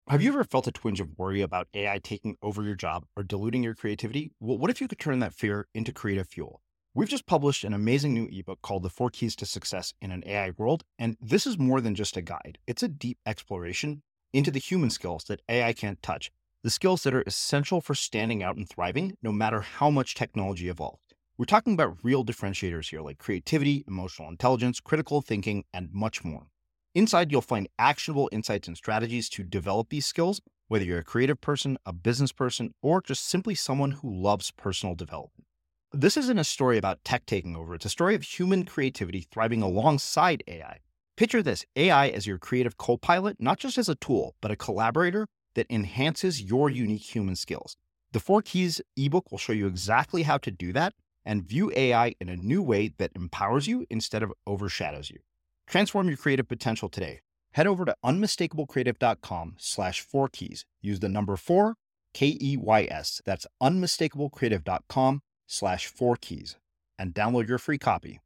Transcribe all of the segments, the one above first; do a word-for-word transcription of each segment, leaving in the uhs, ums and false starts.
Have you ever felt a twinge of worry about A I taking over your job or diluting your creativity? Well, what if you could turn that fear into creative fuel? We've just published an amazing new ebook called The Four Keys to Success in an A I World, and this is more than just a guide. It's a deep exploration into the human skills that A I can't touch, the skills that are essential for standing out and thriving, no matter how much technology evolves. We're talking about real differentiators here, like creativity, emotional intelligence, critical thinking, and much more. Inside, you'll find actionable insights and strategies to develop these skills, whether you're a creative person, a business person, or just simply someone who loves personal development. This isn't a story about tech taking over. It's a story of human creativity thriving alongside A I. Picture this, A I as your creative co-pilot, not just as a tool, but a collaborator that enhances your unique human skills. The Four Keys ebook will show you exactly how to do that and view A I in a new way that empowers you instead of overshadows you. Transform your creative potential today. Head over to unmistakablecreative.com slash four keys. Use the number four, K E Y S. That's unmistakablecreative.com slash four keys and download your free copy.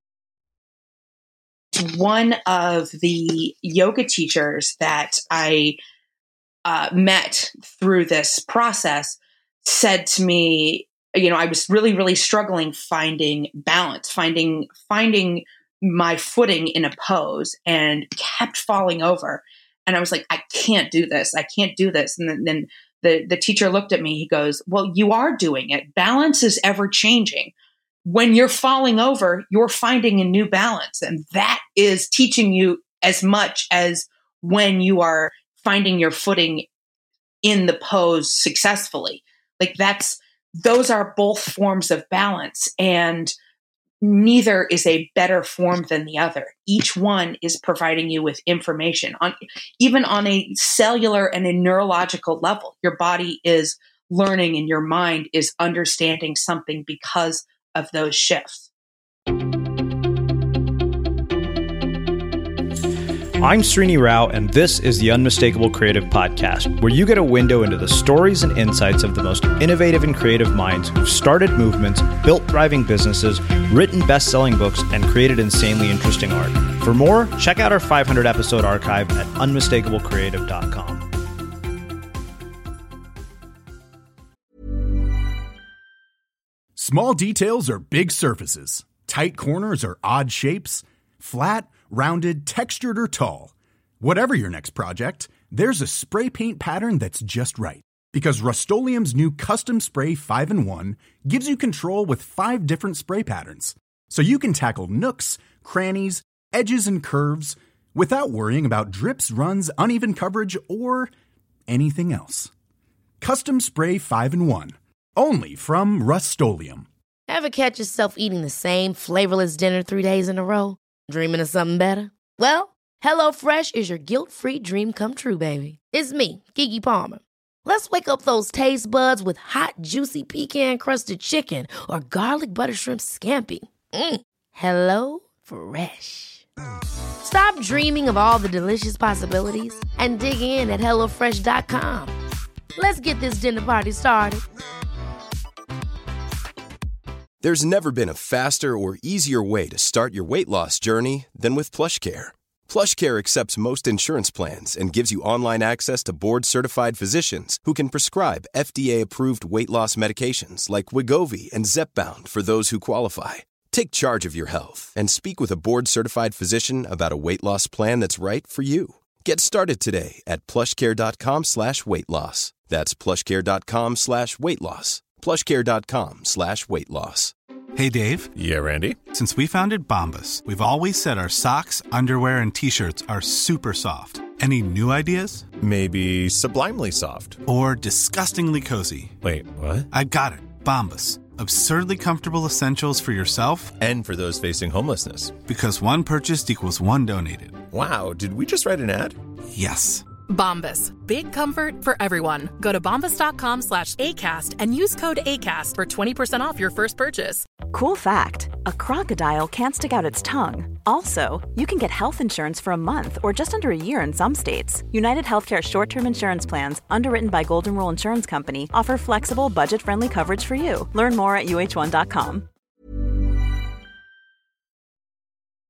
One of the yoga teachers that I uh, met through this process said to me, you know, I was really, really struggling finding balance, finding, finding my footing in a pose and kept falling over. And I was like, I can't do this. I can't do this. And then, then the, the teacher looked at me. He goes, well, you are doing it. Balance is ever changing. When you're falling over, you're finding a new balance. And that is teaching you as much as when you are finding your footing in the pose successfully. Like that's, those are both forms of balance. And neither is a better form than the other. Each one is providing you with information on, even on a cellular and a neurological level. Your body is learning and your mind is understanding something because of those shifts. I'm Srini Rao, and this is the Unmistakable Creative Podcast, where you get a window into the stories and insights of the most innovative and creative minds who've started movements, built thriving businesses, written best-selling books, and created insanely interesting art. For more, check out our five hundred episode archive at unmistakable creative dot com. Small details are big surfaces. Tight corners are odd shapes. Flat, rounded, textured, or tall. Whatever your next project, there's a spray paint pattern that's just right. Because Rust-Oleum's new Custom Spray five in one gives you control with five different spray patterns. So you can tackle nooks, crannies, edges, and curves without worrying about drips, runs, uneven coverage, or anything else. Custom Spray five in one. Only from Rust-Oleum. Ever catch yourself eating the same flavorless dinner three days in a row? Dreaming of something better? Well, HelloFresh is your guilt-free dream come true, baby. It's me, Keke Palmer. Let's wake up those taste buds with hot, juicy pecan-crusted chicken or garlic butter shrimp scampi. Mm. Hello Fresh. Stop dreaming of all the delicious possibilities and dig in at hello fresh dot com. Let's get this dinner party started. There's never been a faster or easier way to start your weight loss journey than with PlushCare. PlushCare accepts most insurance plans and gives you online access to board-certified physicians who can prescribe F D A-approved weight loss medications like Wegovy and Zepbound for those who qualify. Take charge of your health and speak with a board-certified physician about a weight loss plan that's right for you. Get started today at plushcare.com slash weight loss. That's plushcare.com slash weight loss. plushcare.com slash weight loss. Hey, Dave. Yeah, Randy. Since we founded Bombas, we've always said our socks, underwear, and T-shirts are super soft. Any new ideas? Maybe sublimely soft. Or disgustingly cozy. Wait, what? I got it. Bombas. Absurdly comfortable essentials for yourself and for those facing homelessness. Because one purchased equals one donated. Wow, did we just write an ad? Yes. Bombas. Big comfort for everyone. Go to bombas.com slash ACAST and use code ACAST for twenty percent off your first purchase. Cool fact, a crocodile can't stick out its tongue. Also, you can get health insurance for a month or just under a year in some states. United Healthcare short-term insurance plans, underwritten by Golden Rule Insurance Company, offer flexible, budget-friendly coverage for you. Learn more at U H one dot com.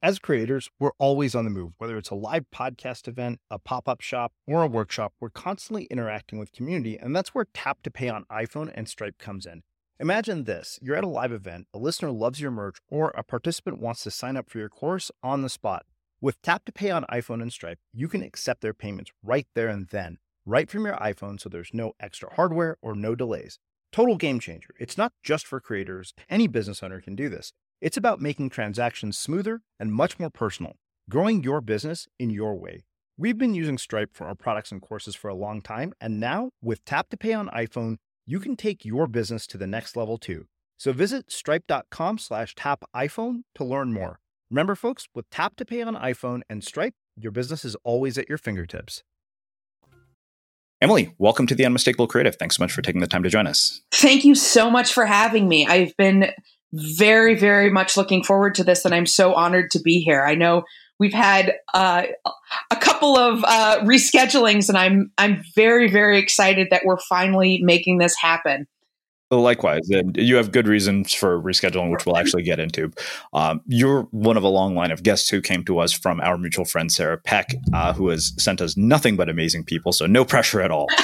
As creators, we're always on the move. Whether it's a live podcast event, a pop-up shop, or a workshop, we're constantly interacting with community, and that's where Tap to Pay on iPhone and Stripe comes in. Imagine this. You're at a live event, a listener loves your merch, or a participant wants to sign up for your course on the spot. With Tap to Pay on iPhone and Stripe, you can accept their payments right there and then, right from your iPhone, so there's no extra hardware or no delays. Total game changer. It's not just for creators. Any business owner can do this. It's about making transactions smoother and much more personal, growing your business in your way. We've been using Stripe for our products and courses for a long time, and now with Tap to Pay on iPhone, you can take your business to the next level too. So visit stripe.com slash tap iPhone to learn more. Remember, folks, with Tap to Pay on iPhone and Stripe, your business is always at your fingertips. Emily, welcome to The Unmistakable Creative. Thanks so much for taking the time to join us. Thank you so much for having me. I've been very, very much looking forward to this, and I'm so honored to be here. I know we've had uh, a couple of uh, reschedulings, and I'm I'm very, very excited that we're finally making this happen. Likewise, and you have good reasons for rescheduling, which we'll actually get into. Um, you're one of a long line of guests who came to us from our mutual friend, Sarah Peck, uh, who has sent us nothing but amazing people, so no pressure at all.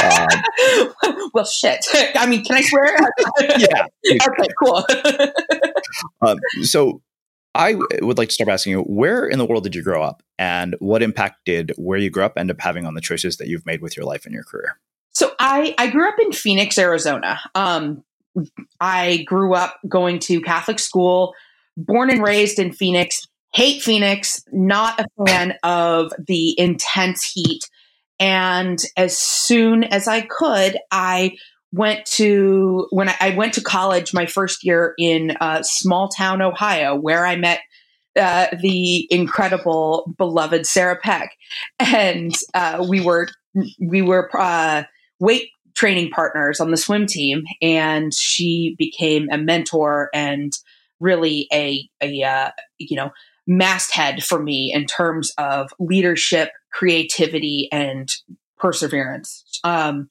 Um, well, shit. I mean, can I swear? Yeah. Okay, cool. um, so I would like to start by asking you, where in the world did you grow up, and what impact did where you grew up end up having on the choices that you've made with your life and your career? So I, I grew up in Phoenix, Arizona. Um, I grew up going to Catholic school, born and raised in Phoenix, hate Phoenix, not a fan of the intense heat. And as soon as I could, I went to, when I, I went to college my first year in uh, small town, Ohio, where I met uh, the incredible, beloved Sarah Peck. And uh, we were, we were, uh, weight training partners on the swim team, and she became a mentor and really a, a uh, you know, masthead for me in terms of leadership, creativity, and perseverance. Um,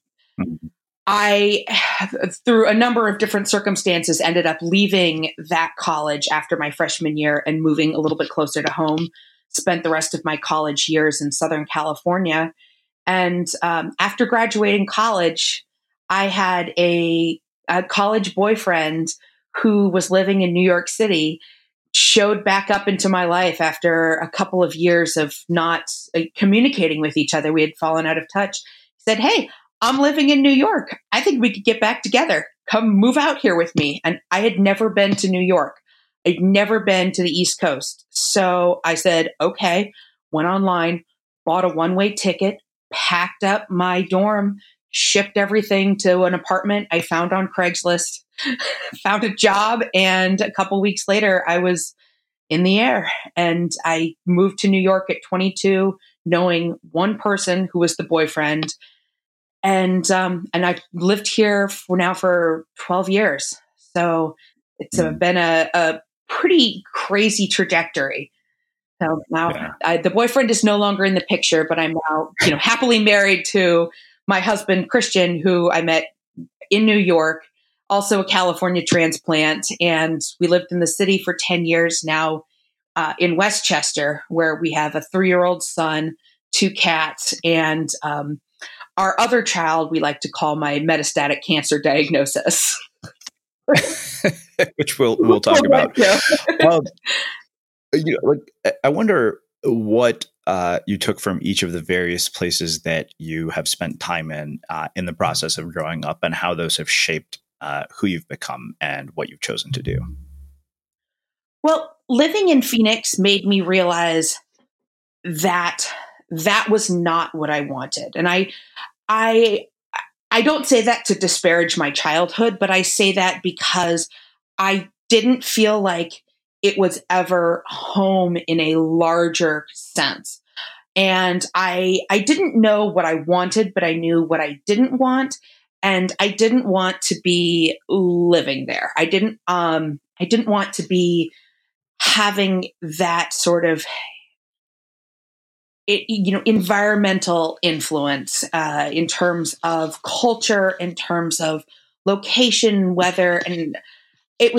I, through a number of different circumstances, ended up leaving that college after my freshman year and moving a little bit closer to home. Spent the rest of my college years in Southern California. And um, after graduating college, I had a, a college boyfriend who was living in New York City, showed back up into my life after a couple of years of not uh, communicating with each other. We had fallen out of touch. He said, "Hey, I'm living in New York. I think we could get back together. Come move out here with me." And I had never been to New York. I'd never been to the East Coast. So I said, okay, went online, bought a one-way ticket, packed up my dorm, shipped everything to an apartment I found on Craigslist, found a job, and a couple weeks later, I was in the air. And I moved to New York at twenty-two, knowing one person who was the boyfriend. And um, and I've lived here for now for twelve years. So it's mm. a, been a, a pretty crazy trajectory. So now yeah. I, the boyfriend is no longer in the picture, but I'm now, you know, happily married to my husband, Christian, who I met in New York, also a California transplant. And we lived in the city for ten years now uh, in Westchester, where we have a three-year-old son, two cats, and um, our other child we like to call my metastatic cancer diagnosis. Which we'll, we'll talk about. um, You know, like, I wonder what uh, you took from each of the various places that you have spent time in uh, in the process of growing up, and how those have shaped uh, who you've become and what you've chosen to do. Well, living in Phoenix made me realize that that was not what I wanted, and I, I, I don't say that to disparage my childhood, but I say that because I didn't feel like it was ever home in a larger sense. And I, I didn't know what I wanted, but I knew what I didn't want. And I didn't want to be living there. I didn't, um, I didn't want to be having that sort of, it, you know, environmental influence, uh, in terms of culture, in terms of location, weather. And it was just,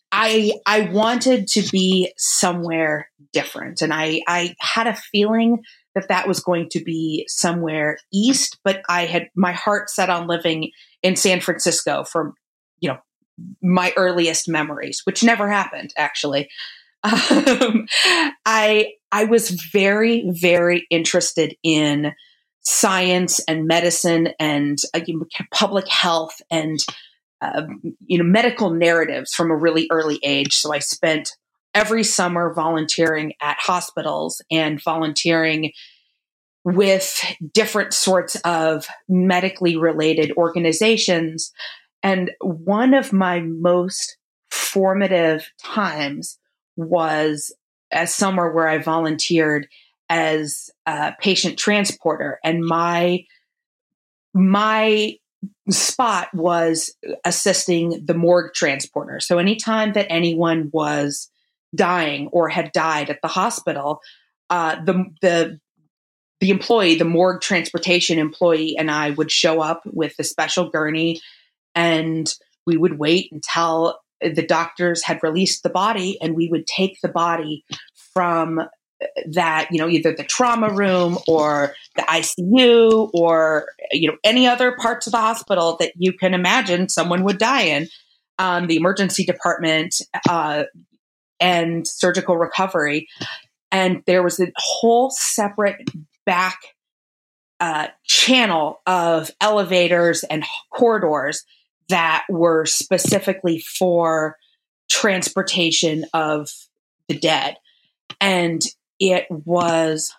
I I wanted to be somewhere different, and I I had a feeling that that was going to be somewhere east, but I had my heart set on living in San Francisco from, you know, my earliest memories, which never happened, actually. Um, I I was very, very interested in science and medicine and uh, public health and uh, you know medical narratives from a really early age. So I spent every summer volunteering at hospitals and volunteering with different sorts of medically related organizations. And one of my most formative times was a summer where I volunteered as a patient transporter. And my, my spot was assisting the morgue transporter. So anytime that anyone was dying or had died at the hospital, uh, the, the, the employee, the morgue transportation employee, and I would show up with the special gurney, and we would wait until the doctors had released the body, and we would take the body from that, you know, either the trauma room or the I C U or, you know, any other parts of the hospital that you can imagine someone would die in, um, the emergency department, uh, and surgical recovery. And there was a whole separate back uh, channel of elevators and corridors that were specifically for transportation of the dead. And it was,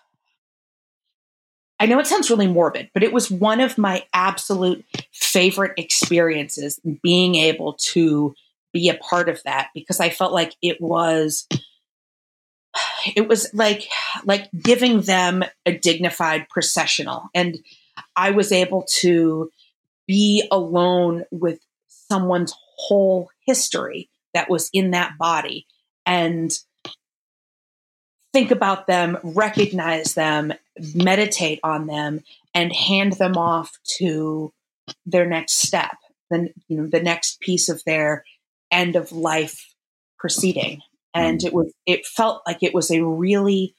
I know it sounds really morbid, but it was one of my absolute favorite experiences, being able to be a part of that, because I felt like it was, it was like, like giving them a dignified processional. And I was able to be alone with someone's whole history that was in that body and think about them, recognize them, meditate on them, and hand them off to their next step, then, you know, the next piece of their end of life proceeding. And it was, it felt like it was a really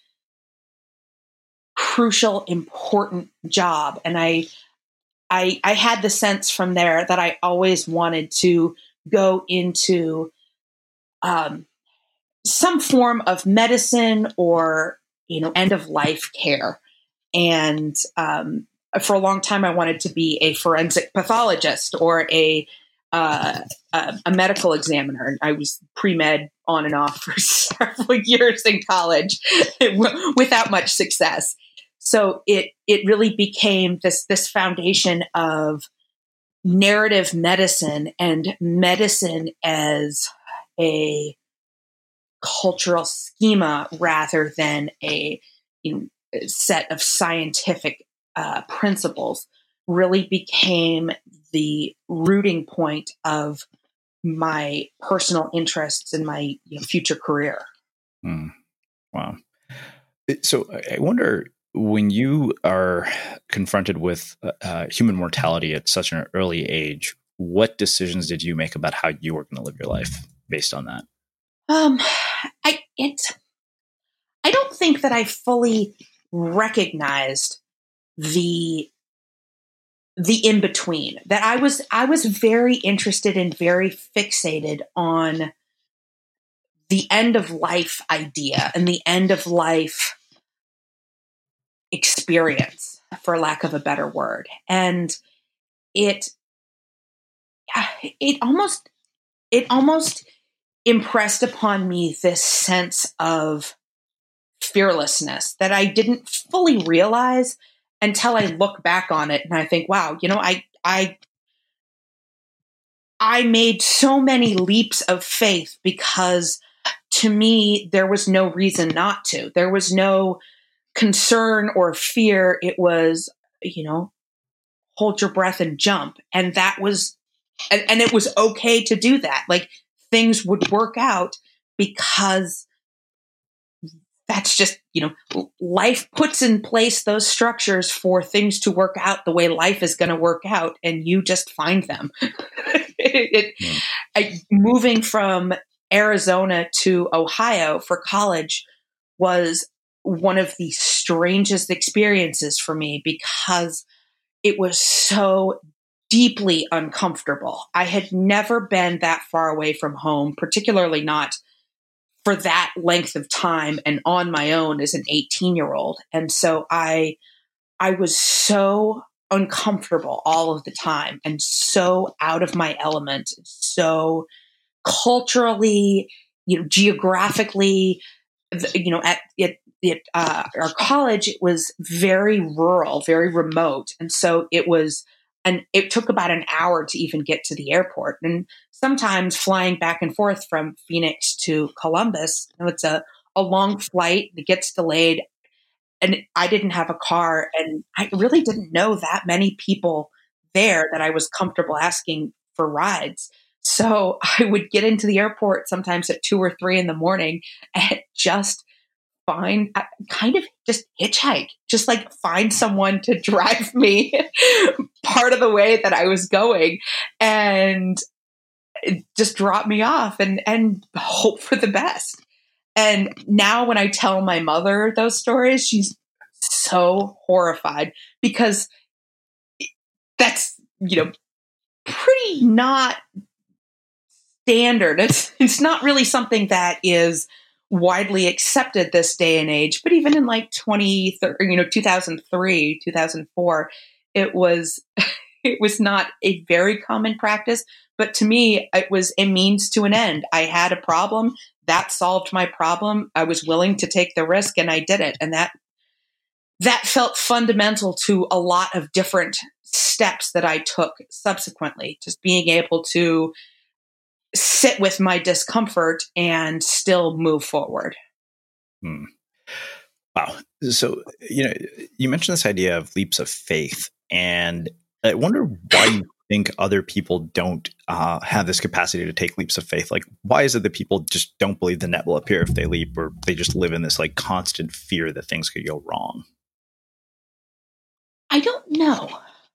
crucial, important job. And I, I, I had the sense from there that I always wanted to go into, um, some form of medicine or, you know, end of life care. And, um, for a long time, I wanted to be a forensic pathologist or a, uh, a, a medical examiner. I was pre-med on and off for several years in college without much success. So it, it really became this, this foundation of narrative medicine and medicine as a cultural schema rather than a, you know, set of scientific uh, principles really became the rooting point of my personal interests and my, you know, future career. Mm. Wow. So I wonder, when you are confronted with uh, human mortality at such an early age, what decisions did you make about how you were going to live your life based on that? Um, I, it, I don't think that I fully recognized the, the in-between, that I was, I was very interested and very fixated on the end of life idea and the end of life experience, for lack of a better word. And it, it almost, it almost impressed upon me this sense of fearlessness that I didn't fully realize until I look back on it and I think, wow, you know, I, I, I made so many leaps of faith because to me, there was no reason not to. There was no concern or fear. It was, you know, hold your breath and jump. And that was, and, and it was okay to do that. Like, things would work out because that's just, you know, life puts in place those structures for things to work out the way life is going to work out, and you just find them. it, it, yeah. I, moving from Arizona to Ohio for college was one of the strangest experiences for me because it was so deeply uncomfortable. I had never been that far away from home, particularly not for that length of time and on my own as an eighteen-year-old. And so I I was so uncomfortable all of the time and so out of my element, so culturally, you know, geographically, you know, at it, it uh, our college, it was very rural, very remote. And so it was, and it took about an hour to even get to the airport. And sometimes flying back and forth from Phoenix to Columbus, you know, it's a, a long flight that gets delayed. And I didn't have a car, and I really didn't know that many people there that I was comfortable asking for rides. So I would get into the airport sometimes at two or three in the morning and just find, kind of just hitchhike, just like find someone to drive me part of the way that I was going and just drop me off and, and hope for the best. And now when I tell my mother those stories, she's so horrified because that's, you know, pretty not standard. It's it's not really something that is widely accepted this day and age. But even in like twenty, you know, two thousand three, two thousand four, it was it was not a very common practice. But to me, it was a means to an end. I had a problem that solved my problem. I was willing to take the risk, and I did it. And that that felt fundamental to a lot of different steps that I took subsequently. Just being able to sit with my discomfort and still move forward. Hmm. Wow. So, you know, you mentioned this idea of leaps of faith, and I wonder why you think other people don't uh, have this capacity to take leaps of faith. Like, why is it that people just don't believe the net will appear if they leap, or they just live in this like constant fear that things could go wrong? I don't know.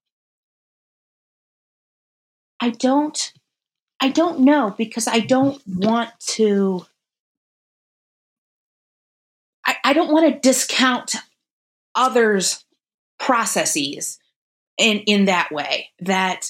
I don't, I don't know because I don't want to, I, I don't want to discount others' processes in, in that way. That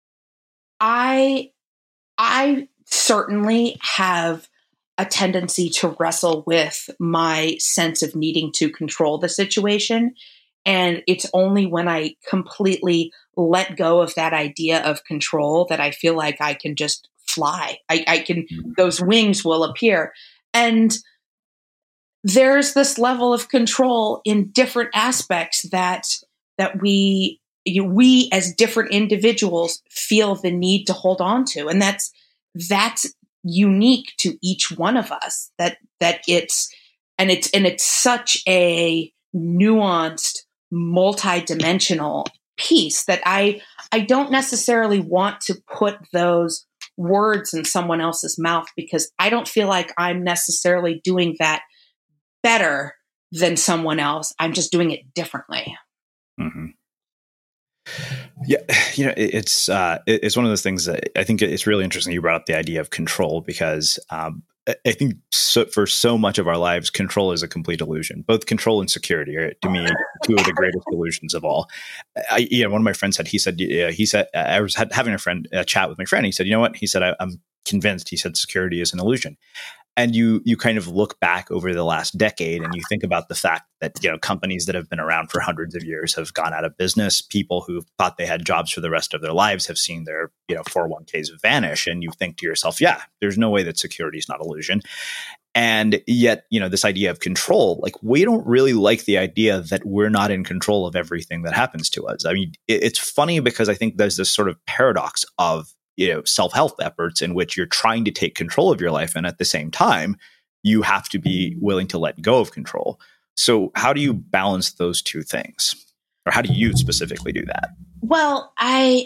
I, I certainly have a tendency to wrestle with my sense of needing to control the situation. And it's only when I completely let go of that idea of control that I feel like I can just fly. I, I can, those wings will appear. And there's this level of control in different aspects that, that we, you, we as different individuals feel the need to hold on to. And that's, that's unique to each one of us, that, that it's, and it's, and it's such a nuanced, multi-dimensional piece that I, I don't necessarily want to put those words in someone else's mouth, because I don't feel like I'm necessarily doing that better than someone else. I'm just doing it differently. Mm-hmm. Yeah, you know, it, it's uh, it, it's one of those things that I think it's really interesting. You brought up the idea of control, because um, I think so, for so much of our lives, control is a complete illusion. Both control and security are, to me, two of the greatest illusions of all. I, you know, one of my friends said, he said, uh, he said, uh, I was had, having a friend uh, chat with my friend. He said, you know what? He said, I, I'm convinced. He said, security is an illusion. And you you kind of look back over the last decade and you think about the fact that, you know, companies that have been around for hundreds of years have gone out of business. People who thought they had jobs for the rest of their lives have seen their, you know, four oh one k's vanish. And you think to yourself, yeah, there's no way that security is not illusion. And yet, you know, this idea of control, like, we don't really like the idea that we're not in control of everything that happens to us. I mean, it, it's funny because I think there's this sort of paradox of, you know, self-help efforts in which you're trying to take control of your life, and at the same time, you have to be willing to let go of control. So how do you balance those two things? Or how do you specifically do that? Well, I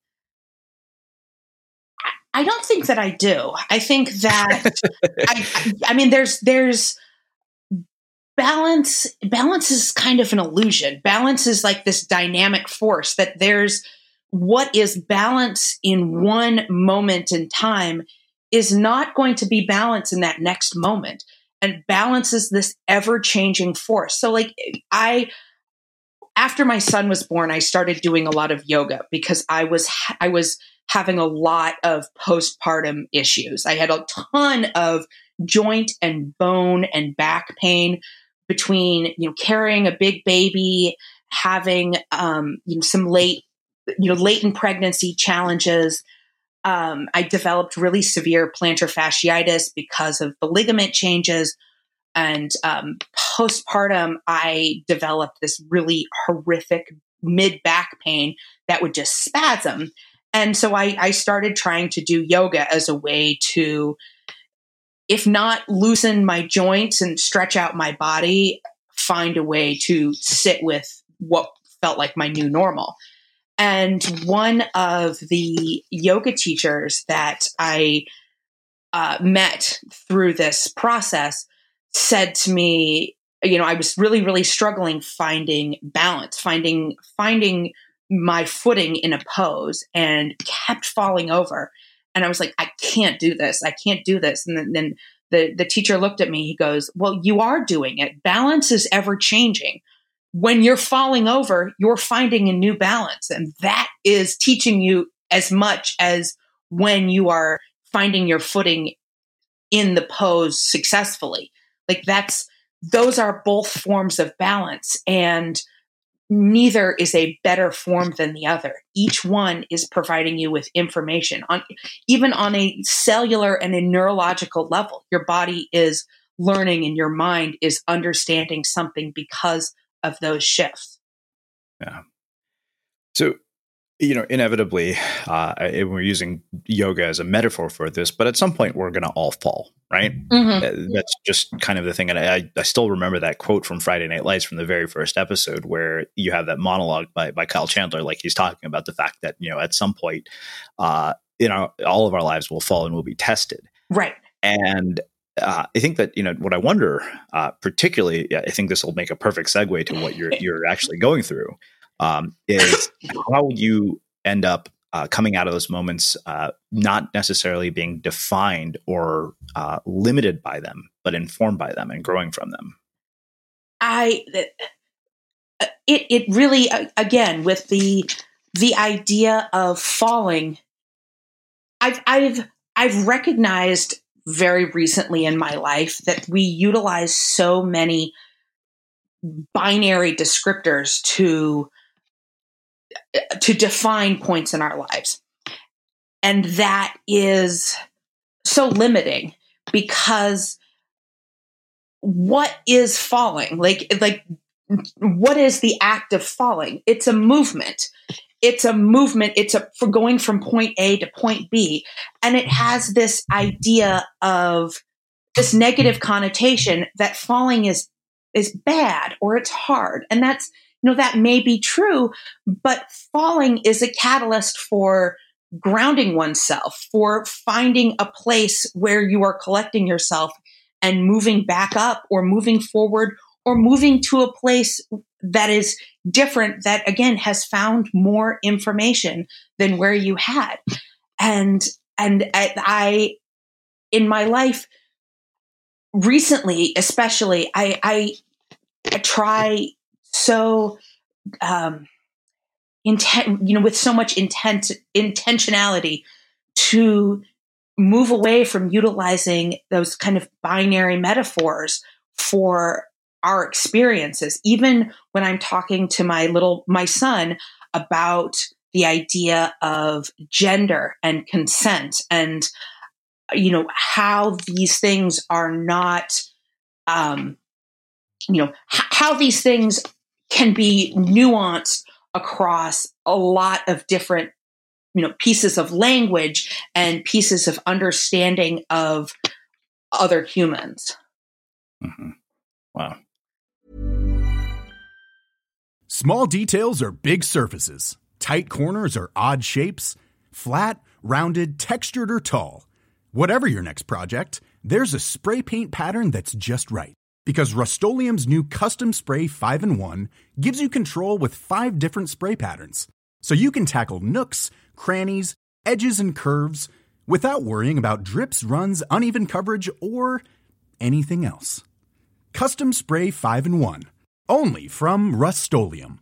I don't think that I do. I think that I, I mean there's there's balance balance is kind of an illusion. Balance is like this dynamic force that there's what is balance in one moment in time is not going to be balanced in that next moment. And balance is this ever-changing force. So like I, after my son was born, I started doing a lot of yoga because I was, I was having a lot of postpartum issues. I had a ton of joint and bone and back pain between, you know, carrying a big baby, having, um, you know, some late, you know, latent pregnancy challenges. Um, I developed really severe plantar fasciitis because of the ligament changes. And um, postpartum, I developed this really horrific mid-back pain that would just spasm. And so I, I started trying to do yoga as a way to, if not loosen my joints and stretch out my body, find a way to sit with what felt like my new normal. And one of the yoga teachers that I uh, met through this process said to me, you know, I was really, really struggling finding balance, finding, finding my footing in a pose, and kept falling over. And I was like, I can't do this. I can't do this. And then, then the, the teacher looked at me. He goes, well, you are doing it. Balance is ever changing. When you're falling over, you're finding a new balance. And that is teaching you as much as when you are finding your footing in the pose successfully. Like that's, those are both forms of balance, and neither is a better form than the other. Each one is providing you with information on, even on a cellular and a neurological level. Your body is learning and your mind is understanding something because of those shifts. Yeah. So, you know, inevitably, uh, we're using yoga as a metaphor for this, but at some point we're going to all fall, right? Mm-hmm. That's just kind of the thing. And I, I still remember that quote from Friday Night Lights from the very first episode, where you have that monologue by, by Kyle Chandler, like he's talking about the fact that, you know, at some point, uh, you know, all of our lives will fall and will be tested. Right. And Uh, I think that, you know, what I wonder, uh, particularly, I think this will make a perfect segue to what you're you're actually going through, um, is how you end up uh, coming out of those moments, uh, not necessarily being defined or uh, limited by them, but informed by them and growing from them. I, it it really, again, with the the idea of falling, I've I've I've recognized very recently in my life that we utilize so many binary descriptors to to define points in our lives. And that is so limiting, because what is falling? Like, like what is the act of falling? It's a movement. It's a movement. It's a for going from point A to point B. And it has this idea of this negative connotation that falling is, is bad or it's hard. And that's, you know, that may be true, but falling is a catalyst for grounding oneself, for finding a place where you are collecting yourself and moving back up or moving forward or moving to a place that is different, that again has found more information than where you had. And, and I, I in my life recently, especially, I, I, I try so, um, intent, you know, with so much intent, intentionality to move away from utilizing those kind of binary metaphors for our experiences. Even when I'm talking to my little, my son about the idea of gender and consent and, you know, how these things are not, um, you know, h- how these things can be nuanced across a lot of different, you know, pieces of language and pieces of understanding of other humans. Mm-hmm. Wow. Small details are big surfaces. Tight corners are odd shapes. Flat, rounded, textured, or tall. Whatever your next project, there's a spray paint pattern that's just right. Because Rust-Oleum's new Custom Spray five in one gives you control with five different spray patterns. So you can tackle nooks, crannies, edges, and curves without worrying about drips, runs, uneven coverage, or anything else. Custom Spray five in one. Only from Rust-Oleum.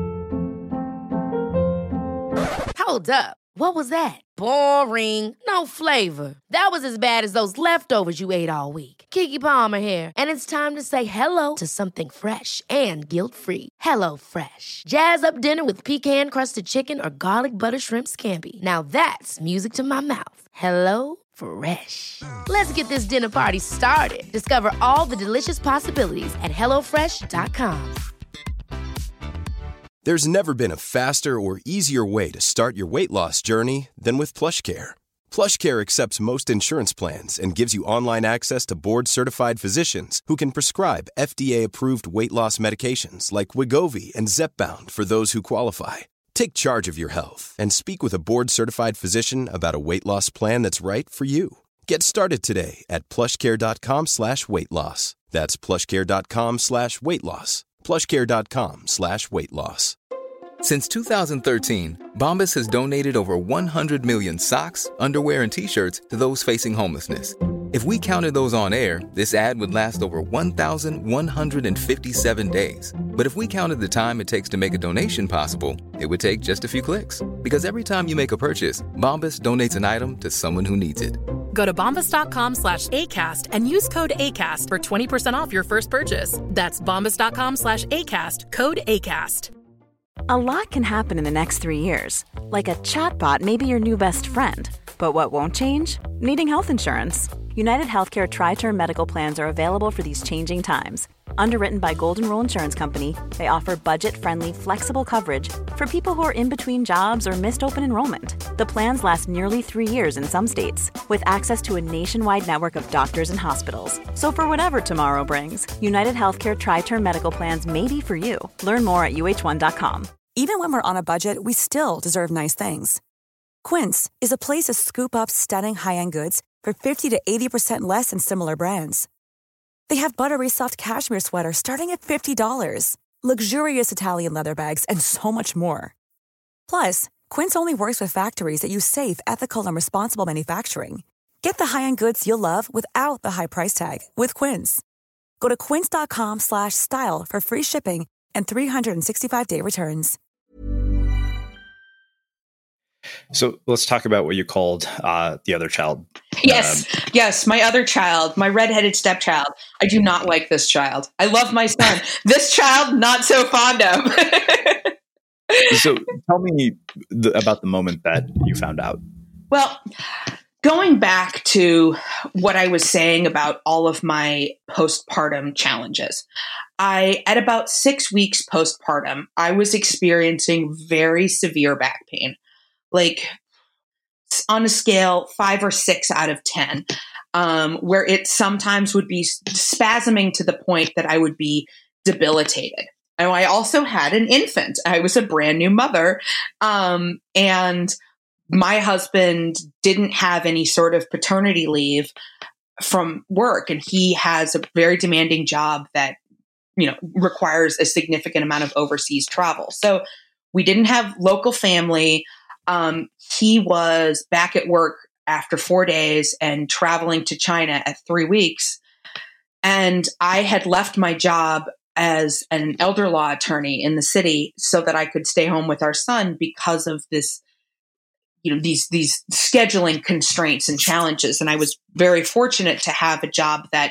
Hold up. What was that? Boring. No flavor. That was as bad as those leftovers you ate all week. Keke Palmer here, and it's time to say hello to something fresh and guilt-free. Hello Fresh. Jazz up dinner with pecan-crusted chicken or garlic butter shrimp scampi. Now that's music to my mouth. Hello Fresh. Let's get this dinner party started. Discover all the delicious possibilities at hello fresh dot com. There's never been a faster or easier way to start your weight loss journey than with PlushCare. PlushCare accepts most insurance plans and gives you online access to board-certified physicians who can prescribe F D A-approved weight loss medications like Wegovy and Zepbound for those who qualify. Take charge of your health and speak with a board-certified physician about a weight loss plan that's right for you. Get started today at plushcare.com slash weight loss. That's plushcare.com slash weight loss. plushcare.com slash weight loss. Since two thousand thirteen, Bombas has donated over one hundred million socks, underwear, and T-shirts to those facing homelessness. If we counted those on air, this ad would last over one thousand one hundred fifty-seven days. But if we counted the time it takes to make a donation possible, it would take just a few clicks. Because every time you make a purchase, Bombas donates an item to someone who needs it. Go to bombas.com slash ACAST and use code ACAST for twenty percent off your first purchase. That's bombas.com slash ACAST, code ACAST. A lot can happen in the next three years. Like a chatbot may be your new best friend. But what won't change? Needing health insurance. United Healthcare Tri-Term Medical Plans are available for these changing times. Underwritten by Golden Rule Insurance Company, they offer budget-friendly, flexible coverage for people who are in between jobs or missed open enrollment. The plans last nearly three years in some states, with access to a nationwide network of doctors and hospitals. So for whatever tomorrow brings, United Healthcare Tri-Term Medical Plans may be for you. Learn more at U H one dot com. Even when we're on a budget, we still deserve nice things. Quince is a place to scoop up stunning high-end goods for fifty to eighty percent less than similar brands. They have buttery soft cashmere sweaters starting at fifty dollars, luxurious Italian leather bags, and so much more. Plus, Quince only works with factories that use safe, ethical, and responsible manufacturing. Get the high-end goods you'll love without the high price tag with Quince. Go to quince.com slash style for free shipping and three sixty-five day returns. So let's talk about what you called uh, the other child. Yes, um, yes, my other child, my redheaded stepchild. I do not like this child. I love my son. This child, not so fond of. So tell me the, about the moment that you found out. Well, going back to what I was saying about all of my postpartum challenges, I, at about six weeks postpartum, I was experiencing very severe back pain. Like on a scale five or six out of ten, um, where it sometimes would be spasming to the point that I would be debilitated. And I also had an infant. I was a brand new mother. Um, and my husband didn't have any sort of paternity leave from work. And he has a very demanding job that, you know, requires a significant amount of overseas travel. So we didn't have local family. Um, he was back at work after four days and traveling to China at three weeks. And I had left my job as an elder law attorney in the city so that I could stay home with our son because of this, you know, these, these scheduling constraints and challenges. And I was very fortunate to have a job that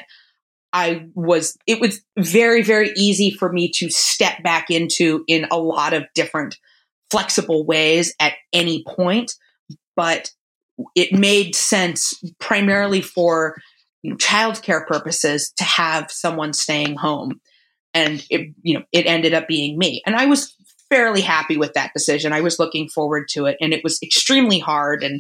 I was, it was very, very easy for me to step back into in a lot of different flexible ways at any point, but it made sense primarily for, you know, childcare purposes to have someone staying home. And it, you know, it ended up being me. And I was fairly happy with that decision. I was looking forward to it, and it was extremely hard. And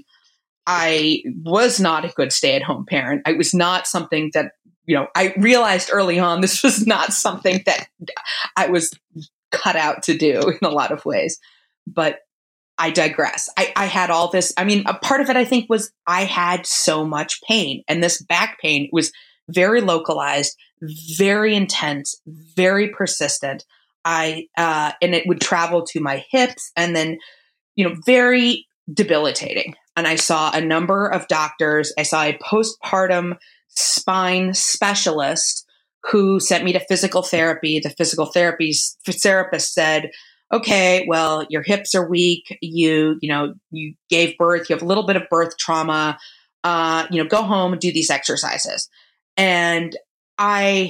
I was not a good stay-at-home parent. I was not something that, you know, I realized early on this was not something that I was cut out to do in a lot of ways. But I digress. I, I had all this. I mean, a part of it, I think, was I had so much pain. And this back pain was very localized, very intense, very persistent. I uh, and it would travel to my hips and then, you know, very debilitating. and I saw a number of doctors. I saw a postpartum spine specialist who sent me to physical therapy. The physical therapy therapist said, okay, well, your hips are weak. You, you know, you gave birth. You have a little bit of birth trauma. Uh, you know, go home and do these exercises. And I,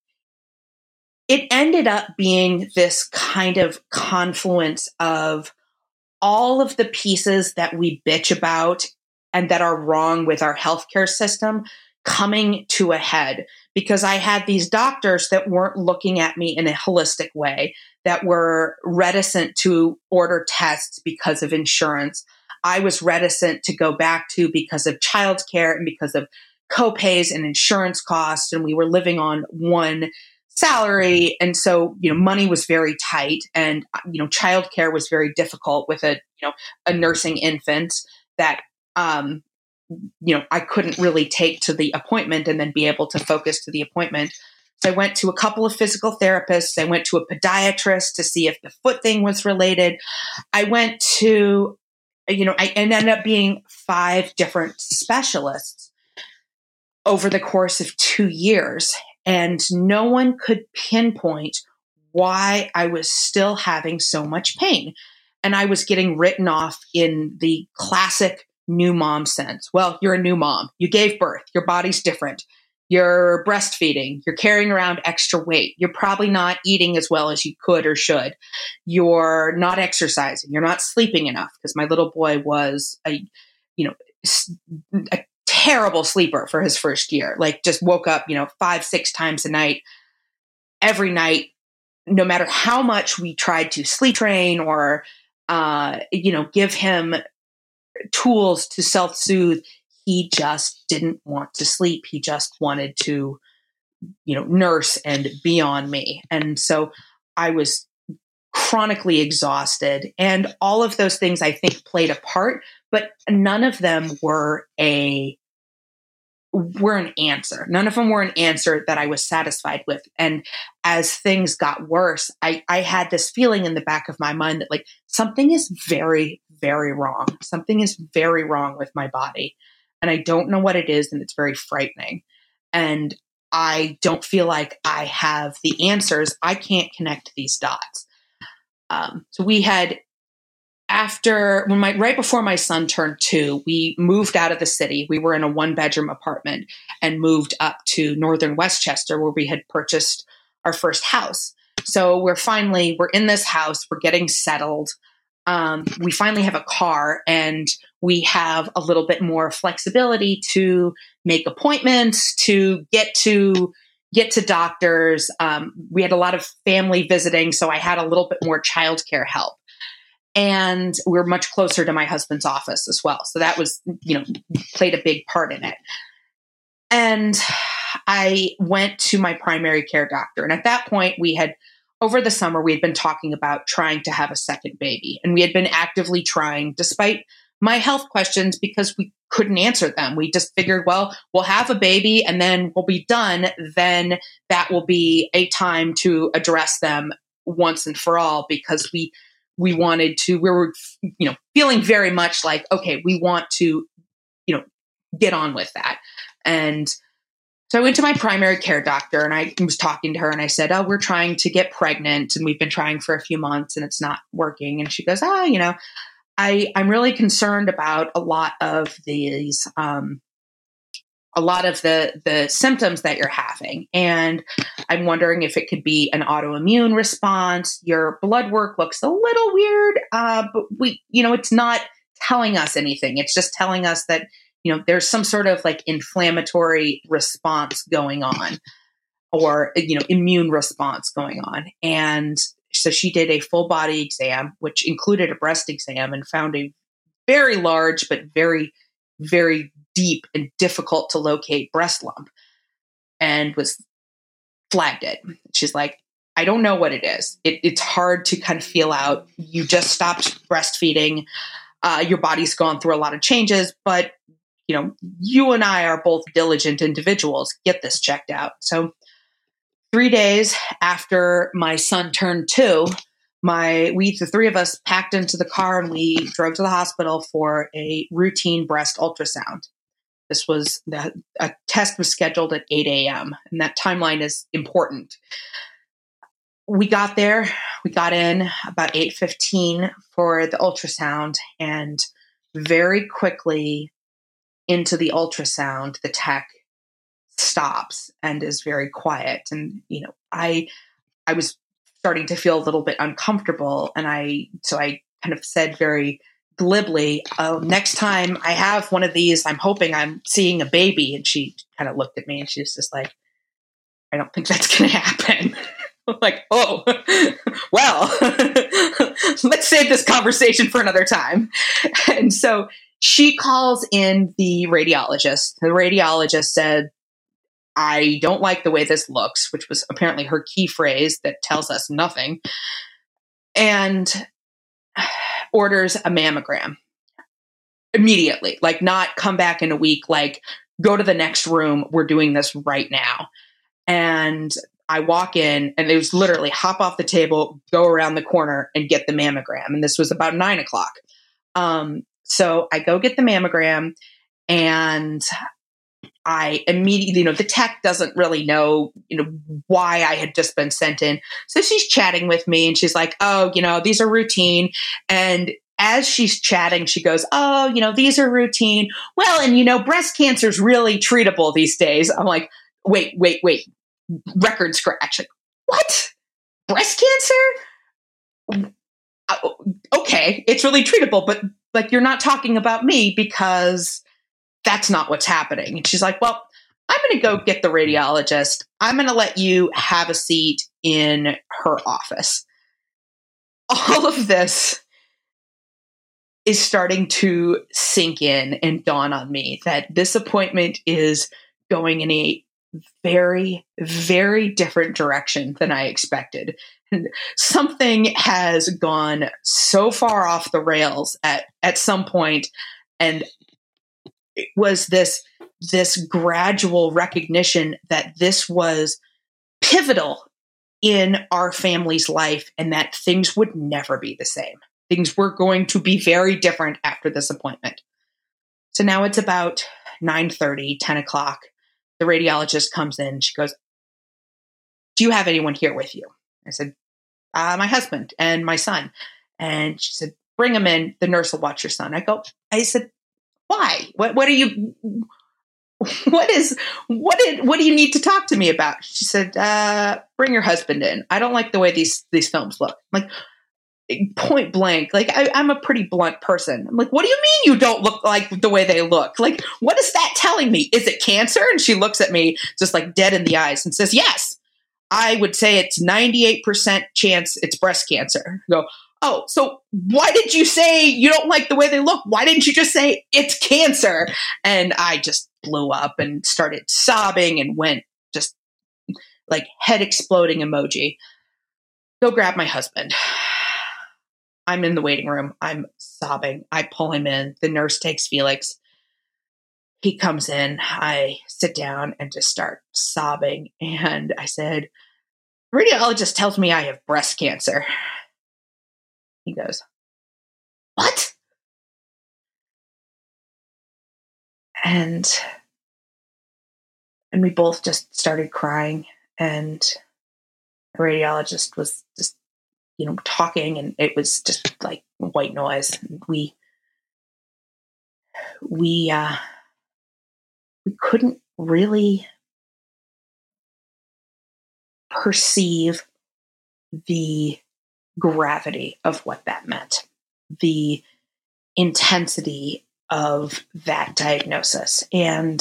it ended up being this kind of confluence of all of the pieces that we bitch about and that are wrong with our healthcare system coming to a head, because I had these doctors that weren't looking at me in a holistic way, that were reticent to order tests because of insurance. I was reticent to go back to because of childcare and because of copays and insurance costs. And we were living on one salary. And so, you know, money was very tight, and, you know, childcare was very difficult with a, you know, a nursing infant that, um, you know, I couldn't really take to the appointment and then be able to focus to the appointment. So I went to a couple of physical therapists. I went to a podiatrist to see if the foot thing was related. I went to, you know, I ended up being five different specialists over the course of two years. And no one could pinpoint why I was still having so much pain. And I was getting written off in the classic new mom sense. Well, you're a new mom. You gave birth. Your body's different. You're breastfeeding. You're carrying around extra weight. You're probably not eating as well as you could or should. You're not exercising. You're not sleeping enough, because my little boy was a, you know, a terrible sleeper for his first year. Like, just woke up, you know, five, six times a night, every night, no matter how much we tried to sleep train or, uh, you know, give him tools to self-soothe. He just didn't want to sleep. He just wanted to, you know, nurse and be on me. And so I was chronically exhausted, and all of those things I think played a part, but none of them were a, were an answer. None of them were an answer that I was satisfied with. And as things got worse, I, I had this feeling in the back of my mind that, like, something is very, very wrong. Something is very wrong with my body. And I don't know what it is. And it's very frightening. And I don't feel like I have the answers. I can't connect these dots. Um, so we had, after, when my, right before my son turned two, we moved out of the city. We were in a one bedroom apartment and moved up to northern Westchester, where we had purchased our first house. So we're finally, we're in this house, we're getting settled. Um, we finally have a car, and we have a little bit more flexibility to make appointments, to get to get to doctors. Um, we had a lot of family visiting, so I had a little bit more childcare help. And we were much closer to my husband's office as well. So that was, you know, played a big part in it. And I went to my primary care doctor. And at that point, we had, over the summer, we had been talking about trying to have a second baby. And we had been actively trying, despite my health questions, because we couldn't answer them. We just figured, well, we'll have a baby and then we'll be done. Then that will be a time to address them once and for all, because we we wanted to, we were, you know, feeling very much like, okay, we want to, you know, get on with that. And so I went to my primary care doctor, and I was talking to her, and I said, oh, we're trying to get pregnant, and we've been trying for a few months and it's not working. And she goes, ah, you know, I, I'm really concerned about a lot of these, um, a lot of the, the symptoms that you're having. And I'm wondering if it could be an autoimmune response. Your blood work looks a little weird, uh, but we, you know, it's not telling us anything. It's just telling us that, you know, there's some sort of like inflammatory response going on, or, you know, immune response going on. And so she did a full body exam, which included a breast exam, and found a very large, but very, very deep and difficult to locate breast lump, and was flagged it. She's like, I don't know what it is. It, it's hard to kind of feel out. You just stopped breastfeeding. Uh, your body's gone through a lot of changes, but you know, you and I are both diligent individuals. Get this checked out. So three days after my son turned two, my we the three of us packed into the car and we drove to the hospital for a routine breast ultrasound. This was the a test was scheduled at eight a.m. and that timeline is important. We got there, we got in about eight fifteen for the ultrasound, and very quickly into the ultrasound, the tech stops and is very quiet. And, you know, I I was starting to feel a little bit uncomfortable. And I so I kind of said very glibly, oh, next time I have one of these, I'm hoping I'm seeing a baby. And she kind of looked at me and she was just like, I don't think that's going to happen. I'm like, oh, well, let's save this conversation for another time. And so she calls in the radiologist. The radiologist said, I don't like the way this looks, which was apparently her key phrase that tells us nothing, and orders a mammogram immediately, like not come back in a week, like go to the next room. We're doing this right now. And I walk in and it was literally hop off the table, go around the corner and get the mammogram. And this was about nine o'clock. Um, so I go get the mammogram and I immediately, you know, the tech doesn't really know, you know, why I had just been sent in. So she's chatting with me and she's like, oh, you know, these are routine. And as she's chatting, she goes, oh, you know, these are routine. Well, and, you know, breast cancer is really treatable these days. I'm like, wait, wait, wait. Record scratch. Like, what? Breast cancer? Uh, okay, it's really treatable, but like you're not talking about me because that's not what's happening. And she's like, well, I'm going to go get the radiologist. I'm going to let you have a seat in her office. All of this is starting to sink in and dawn on me that this appointment is going in a very, very different direction than I expected. And something has gone so far off the rails at, at some point, and it was this, this gradual recognition that this was pivotal in our family's life and that things would never be the same. Things were going to be very different after this appointment. So now it's about nine thirty, ten o'clock. The radiologist comes in. She goes, do you have anyone here with you? I said, uh, my husband and my son. And she said, bring him in. The nurse will watch your son. I go, I said, why? What, what are you, what is, what did, what do you need to talk to me about? She said, uh, bring your husband in. I don't like the way these, these films look. I'm like, point blank, like I, I'm a pretty blunt person. I'm like, what do you mean you don't look like the way they look? Like, what is that telling me? Is it cancer? And she looks at me just like dead in the eyes and says, yes, I would say it's ninety-eight percent chance it's breast cancer. I go, oh, so why did you say you don't like the way they look? Why didn't you just say it's cancer? And I just blew up and started sobbing and went just like head exploding emoji. Go grab my husband. I'm in the waiting room. I'm sobbing. I pull him in. The nurse takes Felix. He comes in. I sit down and just start sobbing. And I said, the radiologist tells me I have breast cancer. He goes, what? And, and we both just started crying. And the radiologist was just, you know, talking, and it was just like white noise. We, we, uh, we couldn't really perceive the gravity of what that meant, the intensity of that diagnosis. And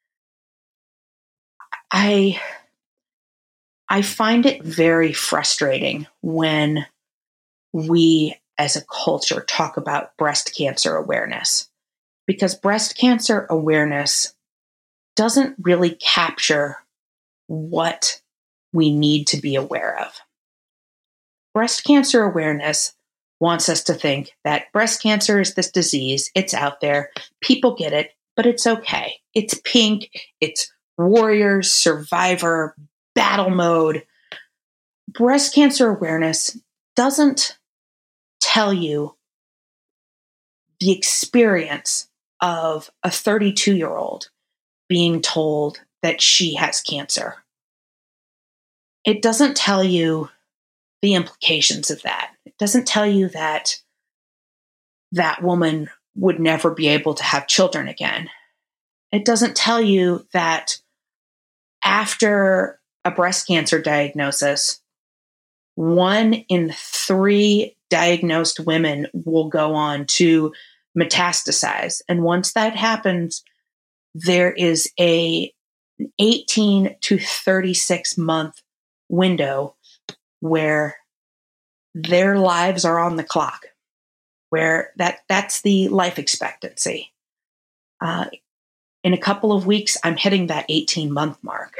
I, I find it very frustrating when we as a culture talk about breast cancer awareness, because breast cancer awareness doesn't really capture what we need to be aware of. Breast cancer awareness wants us to think that breast cancer is this disease. It's out there. People get it, but it's okay. It's pink. It's warriors, survivor, battle mode. Breast cancer awareness doesn't tell you the experience of a thirty-two-year-old being told that she has cancer. It doesn't tell you the implications of that. It doesn't tell you that that woman would never be able to have children again. It doesn't tell you that after a breast cancer diagnosis, one in three diagnosed women will go on to metastasize. And once that happens, there is a eighteen to thirty-six month window where their lives are on the clock, where that that's the life expectancy. Uh, in a couple of weeks, I'm hitting that eighteen month mark.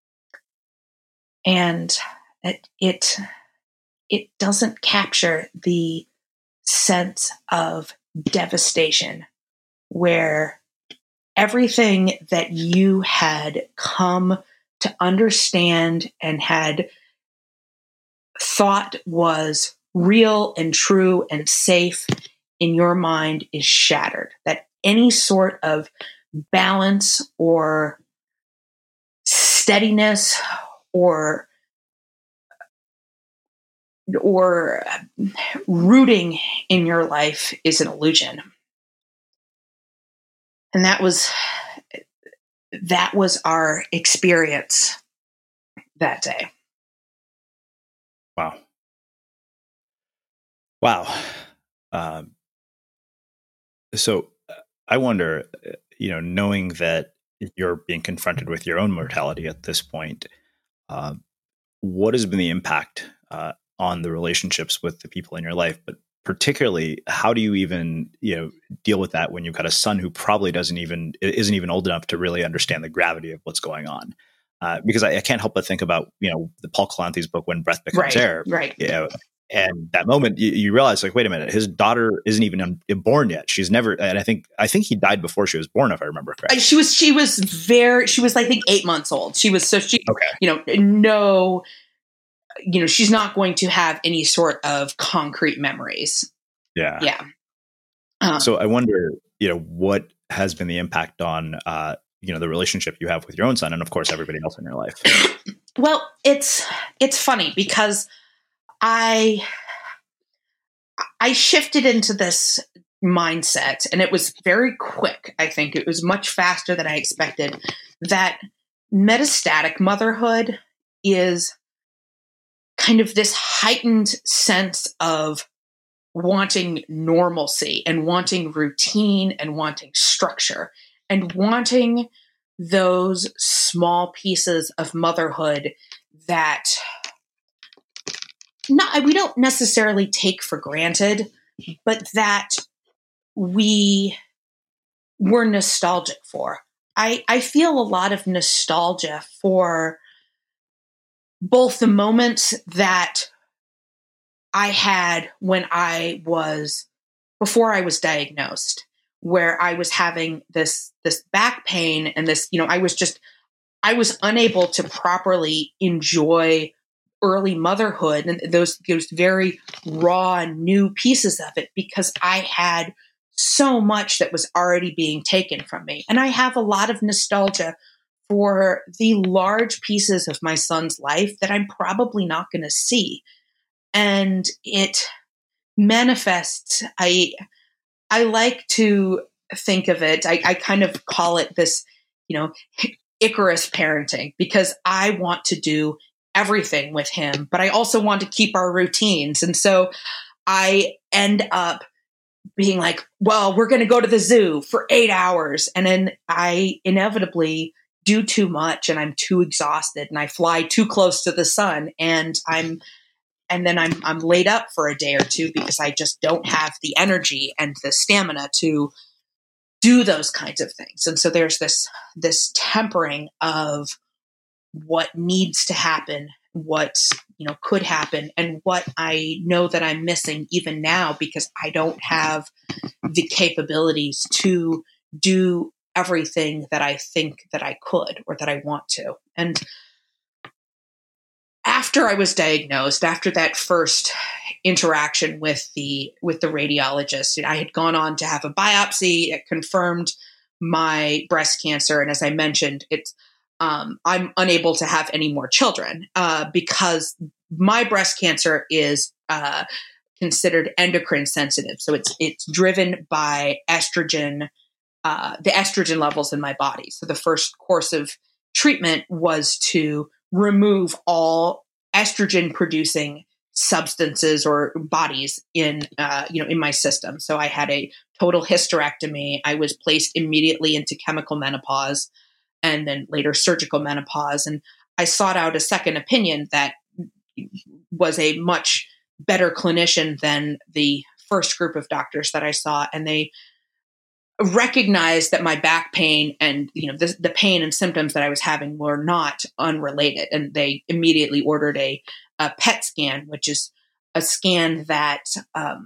And it, it, it doesn't capture the sense of devastation where everything that you had come to understand and had thought was real and true and safe in your mind is shattered. That any sort of balance or steadiness or or rooting in your life is an illusion. And that was that was our experience that day. Wow. Wow. Um, so I wonder, you know, knowing that you're being confronted with your own mortality at this point, uh, what has been the impact uh, on the relationships with the people in your life? But particularly, how do you even, you know, deal with that when you've got a son who probably doesn't even, isn't even old enough to really understand the gravity of what's going on? Uh, because I, I can't help but think about, you know, the Paul Calanthe's book, When Breath Becomes Right, Air. right. You know, and that moment you, you realize, like, wait a minute, his daughter isn't even un- born yet. She's never, and I think, I think he died before she was born, if I remember correctly. She was, she was very, she was, I think, eight months old. She was, so she, okay. you know, no, you know, she's not going to have any sort of concrete memories. Yeah. Yeah. Um, so I wonder, you know, what has been the impact on, uh, you know, the relationship you have with your own son and of course, everybody else in your life? Well, it's, it's funny because I, I shifted into this mindset and it was very quick. I think it was much faster than I expected, that metastatic motherhood is kind of this heightened sense of wanting normalcy and wanting routine and wanting structure and wanting those small pieces of motherhood that not, we don't necessarily take for granted, but that we were nostalgic for. I, I feel a lot of nostalgia for both the moments that I had when I was, before I was diagnosed, where I was having this, this back pain and this, you know, I was just, I was unable to properly enjoy early motherhood and those, those very raw, new pieces of it because I had so much that was already being taken from me. And I have a lot of nostalgia for the large pieces of my son's life that I'm probably not going to see. And it manifests, I, I like to think of it, I, I kind of call it this, you know, Icarus parenting, because I want to do everything with him, but I also want to keep our routines. And so I end up being like, well, we're going to go to the zoo for eight hours. And then I inevitably do too much and I'm too exhausted and I fly too close to the sun and I'm, and then I'm, I'm laid up for a day or two because I just don't have the energy and the stamina to do those kinds of things. And so there's this, this tempering of what needs to happen, what, you know, could happen, and what I know that I'm missing even now because I don't have the capabilities to do everything that I think that I could or that I want to. And after after I was diagnosed, after that first interaction with the with the radiologist, I had gone on to have a biopsy. It confirmed my breast cancer, and as I mentioned, it's um, I'm unable to have any more children uh, because my breast cancer is uh, considered endocrine sensitive. So it's it's driven by estrogen, uh, the estrogen levels in my body. So the first course of treatment was to remove all estrogen producing substances or bodies in, uh, you know, in my system. So I had a total hysterectomy. I was placed immediately into chemical menopause and then later surgical menopause. And I sought out a second opinion that was a much better clinician than the first group of doctors that I saw. And they recognized that my back pain and, you know, the, the pain and symptoms that I was having were not unrelated. And they immediately ordered a, a P E T scan, which is a scan that, um,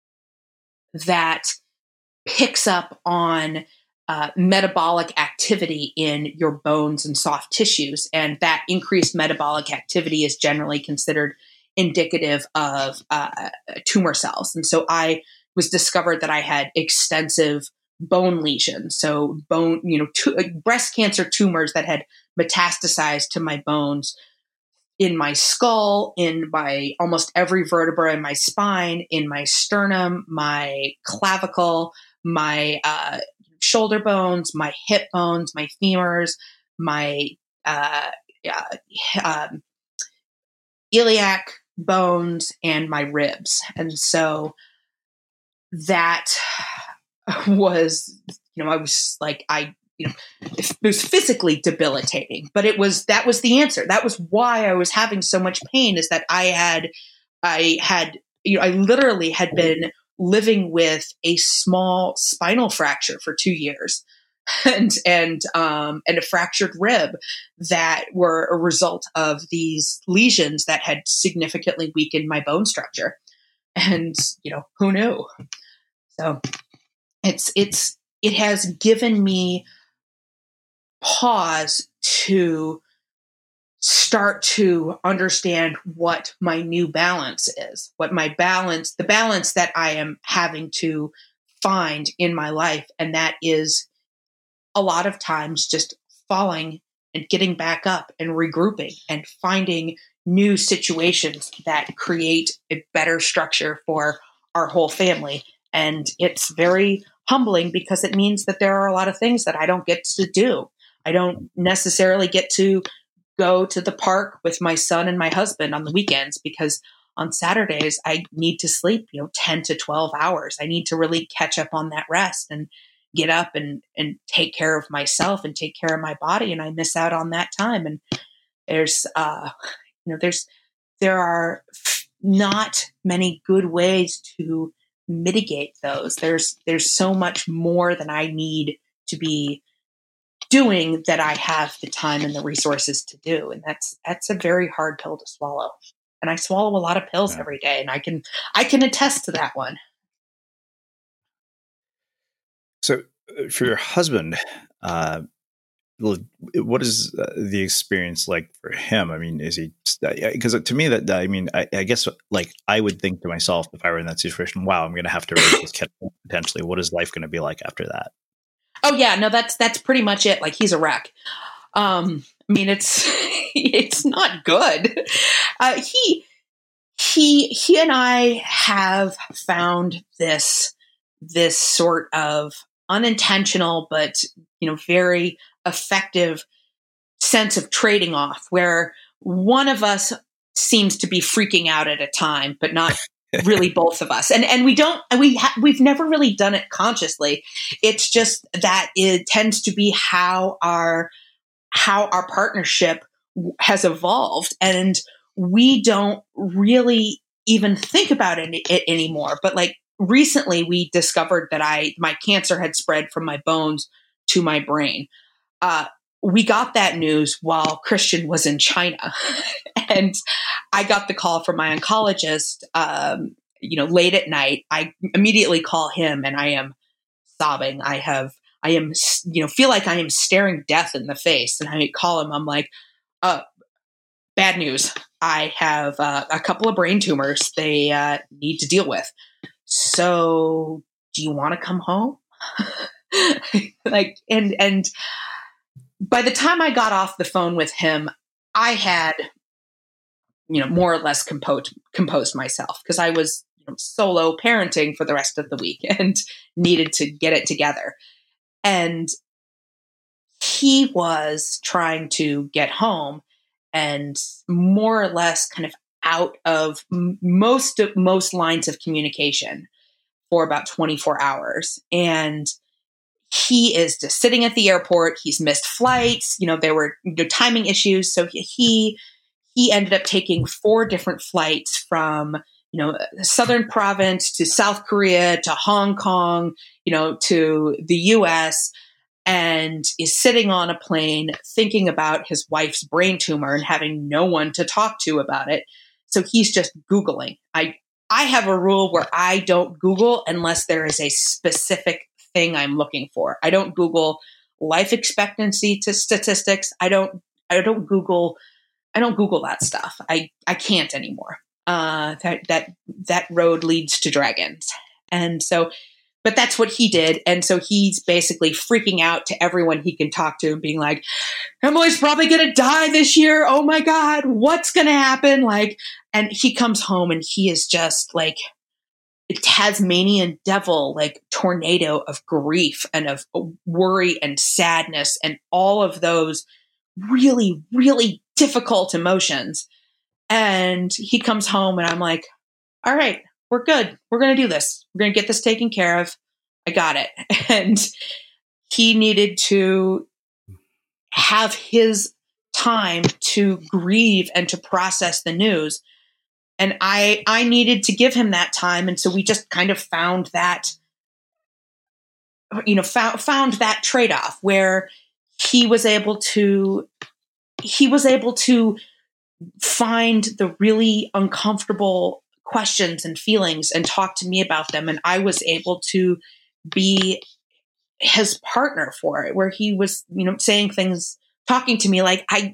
that picks up on uh, metabolic activity in your bones and soft tissues. And that increased metabolic activity is generally considered indicative of uh, tumor cells. And so I was discovered that I had extensive bone lesions. So bone, you know, t- breast cancer tumors that had metastasized to my bones in my skull, in my almost every vertebra in my spine, in my sternum, my clavicle, my uh, shoulder bones, my hip bones, my femurs, my uh, uh, um, iliac bones, and my ribs. And so that was, you know, I was like, I, you know, it was physically debilitating, but it was, that was the answer. That was why I was having so much pain, is that I had, I had, you know, I literally had been living with a small spinal fracture for two years and, and, um, and a fractured rib that were a result of these lesions that had significantly weakened my bone structure. And, you know, who knew? So it's, it's, it has given me pause to start to understand what my new balance is, what my balance, the balance that I am having to find in my life. And that is a lot of times just falling and getting back up and regrouping and finding new situations that create a better structure for our whole family. And it's very humbling because it means that there are a lot of things that I don't get to do. I don't necessarily get to go to the park with my son and my husband on the weekends because on Saturdays I need to sleep, you know, ten to twelve hours. I need to really catch up on that rest and get up and, and take care of myself and take care of my body. And I miss out on that time. And there's, uh, you know, there's, there are not many good ways to mitigate those. There's, there's so much more than I need to be doing that I have the time and the resources to do. And that's, that's a very hard pill to swallow. And I swallow a lot of pills yeah. every day, and I can, I can attest to that one. So for your husband, uh, what is the experience like for him? I mean, is he, because to me that, I mean, I, I guess like I would think to myself, if I were in that situation, wow, I'm going to have to raise this kid potentially. What is life going to be like after that? Oh yeah, no, that's, that's pretty much it. Like he's a wreck. Um, I mean, it's, it's not good. Uh, he, he, he and I have found this, this sort of unintentional, but, you know, very effective sense of trading off where one of us seems to be freaking out at a time, but not really both of us. And, and we don't, we ha- we've never really done it consciously. It's just that it tends to be how our, how our partnership has evolved. And we don't really even think about it, it anymore. But like recently we discovered that I, my cancer had spread from my bones to my brain. Uh, we got that news while Christian was in China. And I got the call from my oncologist, um, you know, late at night. I immediately call him and I am sobbing. I have, I am, you know, feel like I am staring death in the face. And I call him, I'm like, uh, bad news. I have uh, a couple of brain tumors they uh, need to deal with. So do you want to come home? like, and, and by the time I got off the phone with him, I had, you know, more or less composed, composed myself because I was you know, solo parenting for the rest of the week and needed to get it together. And he was trying to get home and more or less kind of out of most of, most lines of communication for about twenty-four hours. And he is just sitting at the airport. He's missed flights. You know, there were you know, timing issues. So he, he ended up taking four different flights from, you know, Southern Province to South Korea to Hong Kong, you know, to the U S, and is sitting on a plane thinking about his wife's brain tumor and having no one to talk to about it. So he's just Googling. I, I have a rule where I don't Google unless there is a specific thing I'm looking for. I don't Google life expectancy to statistics. I don't, I don't Google, I don't Google that stuff. I, I can't anymore. Uh, that, that, that road leads to dragons. And so, but that's what he did. And so he's basically freaking out to everyone he can talk to and being like, Emily's probably going to die this year. Oh my God, what's going to happen? Like, and he comes home and he is just like a Tasmanian devil, like tornado of grief and of worry and sadness and all of those really, really difficult emotions. And he comes home and I'm like, all right, we're good. We're going to do this. We're going to get this taken care of. I got it. And he needed to have his time to grieve and to process the news. And I, I needed to give him that time. And so we just kind of found that, you know, found, found that trade-off where he was able to, he was able to find the really uncomfortable questions and feelings and talk to me about them. And I was able to be his partner for it, where he was, you know, saying things, talking to me like, I,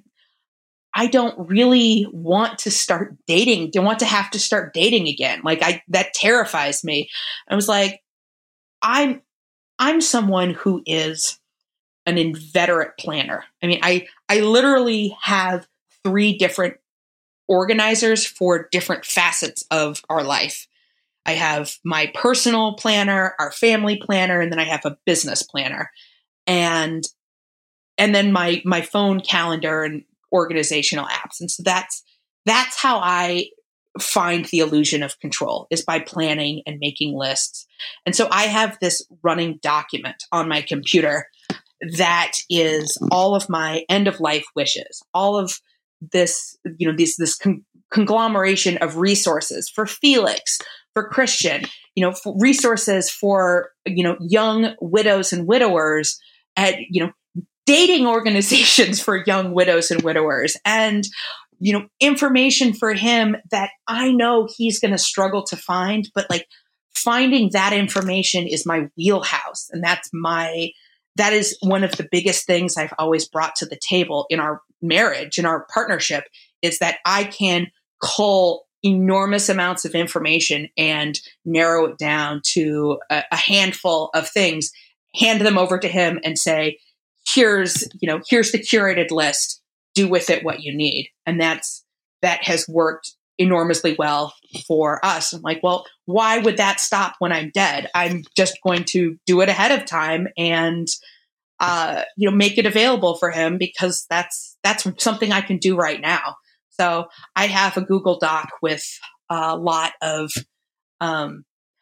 I don't really want to start dating. Don't want to have to start dating again. Like I, that terrifies me. I was like, I'm, I'm someone who is an inveterate planner. I mean, I, I literally have three different organizers for different facets of our life. I have my personal planner, our family planner, and then I have a business planner. And and then my my phone calendar and organizational apps. And so that's that's how I find the illusion of control, is by planning and making lists. And so I have this running document on my computer that is all of my end of life wishes, all of this, you know, this, this con- conglomeration of resources for Felix, for Christian, you know, for resources for, you know, young widows and widowers, and, you know, dating organizations for young widows and widowers, and, you know, information for him that I know he's going to struggle to find, but like finding that information is my wheelhouse. And that's my, that is one of the biggest things I've always brought to the table in our marriage, in our partnership, is that I can cull enormous amounts of information and narrow it down to a, a handful of things, hand them over to him and say, here's, you know, here's the curated list, do with it what you need. And that's, that has worked enormously well for us. I'm like, well, why would that stop when I'm dead? I'm just going to do it ahead of time and, uh, you know, make it available for him, because that's, that's something I can do right now. So I have a Google Doc with a lot of, um,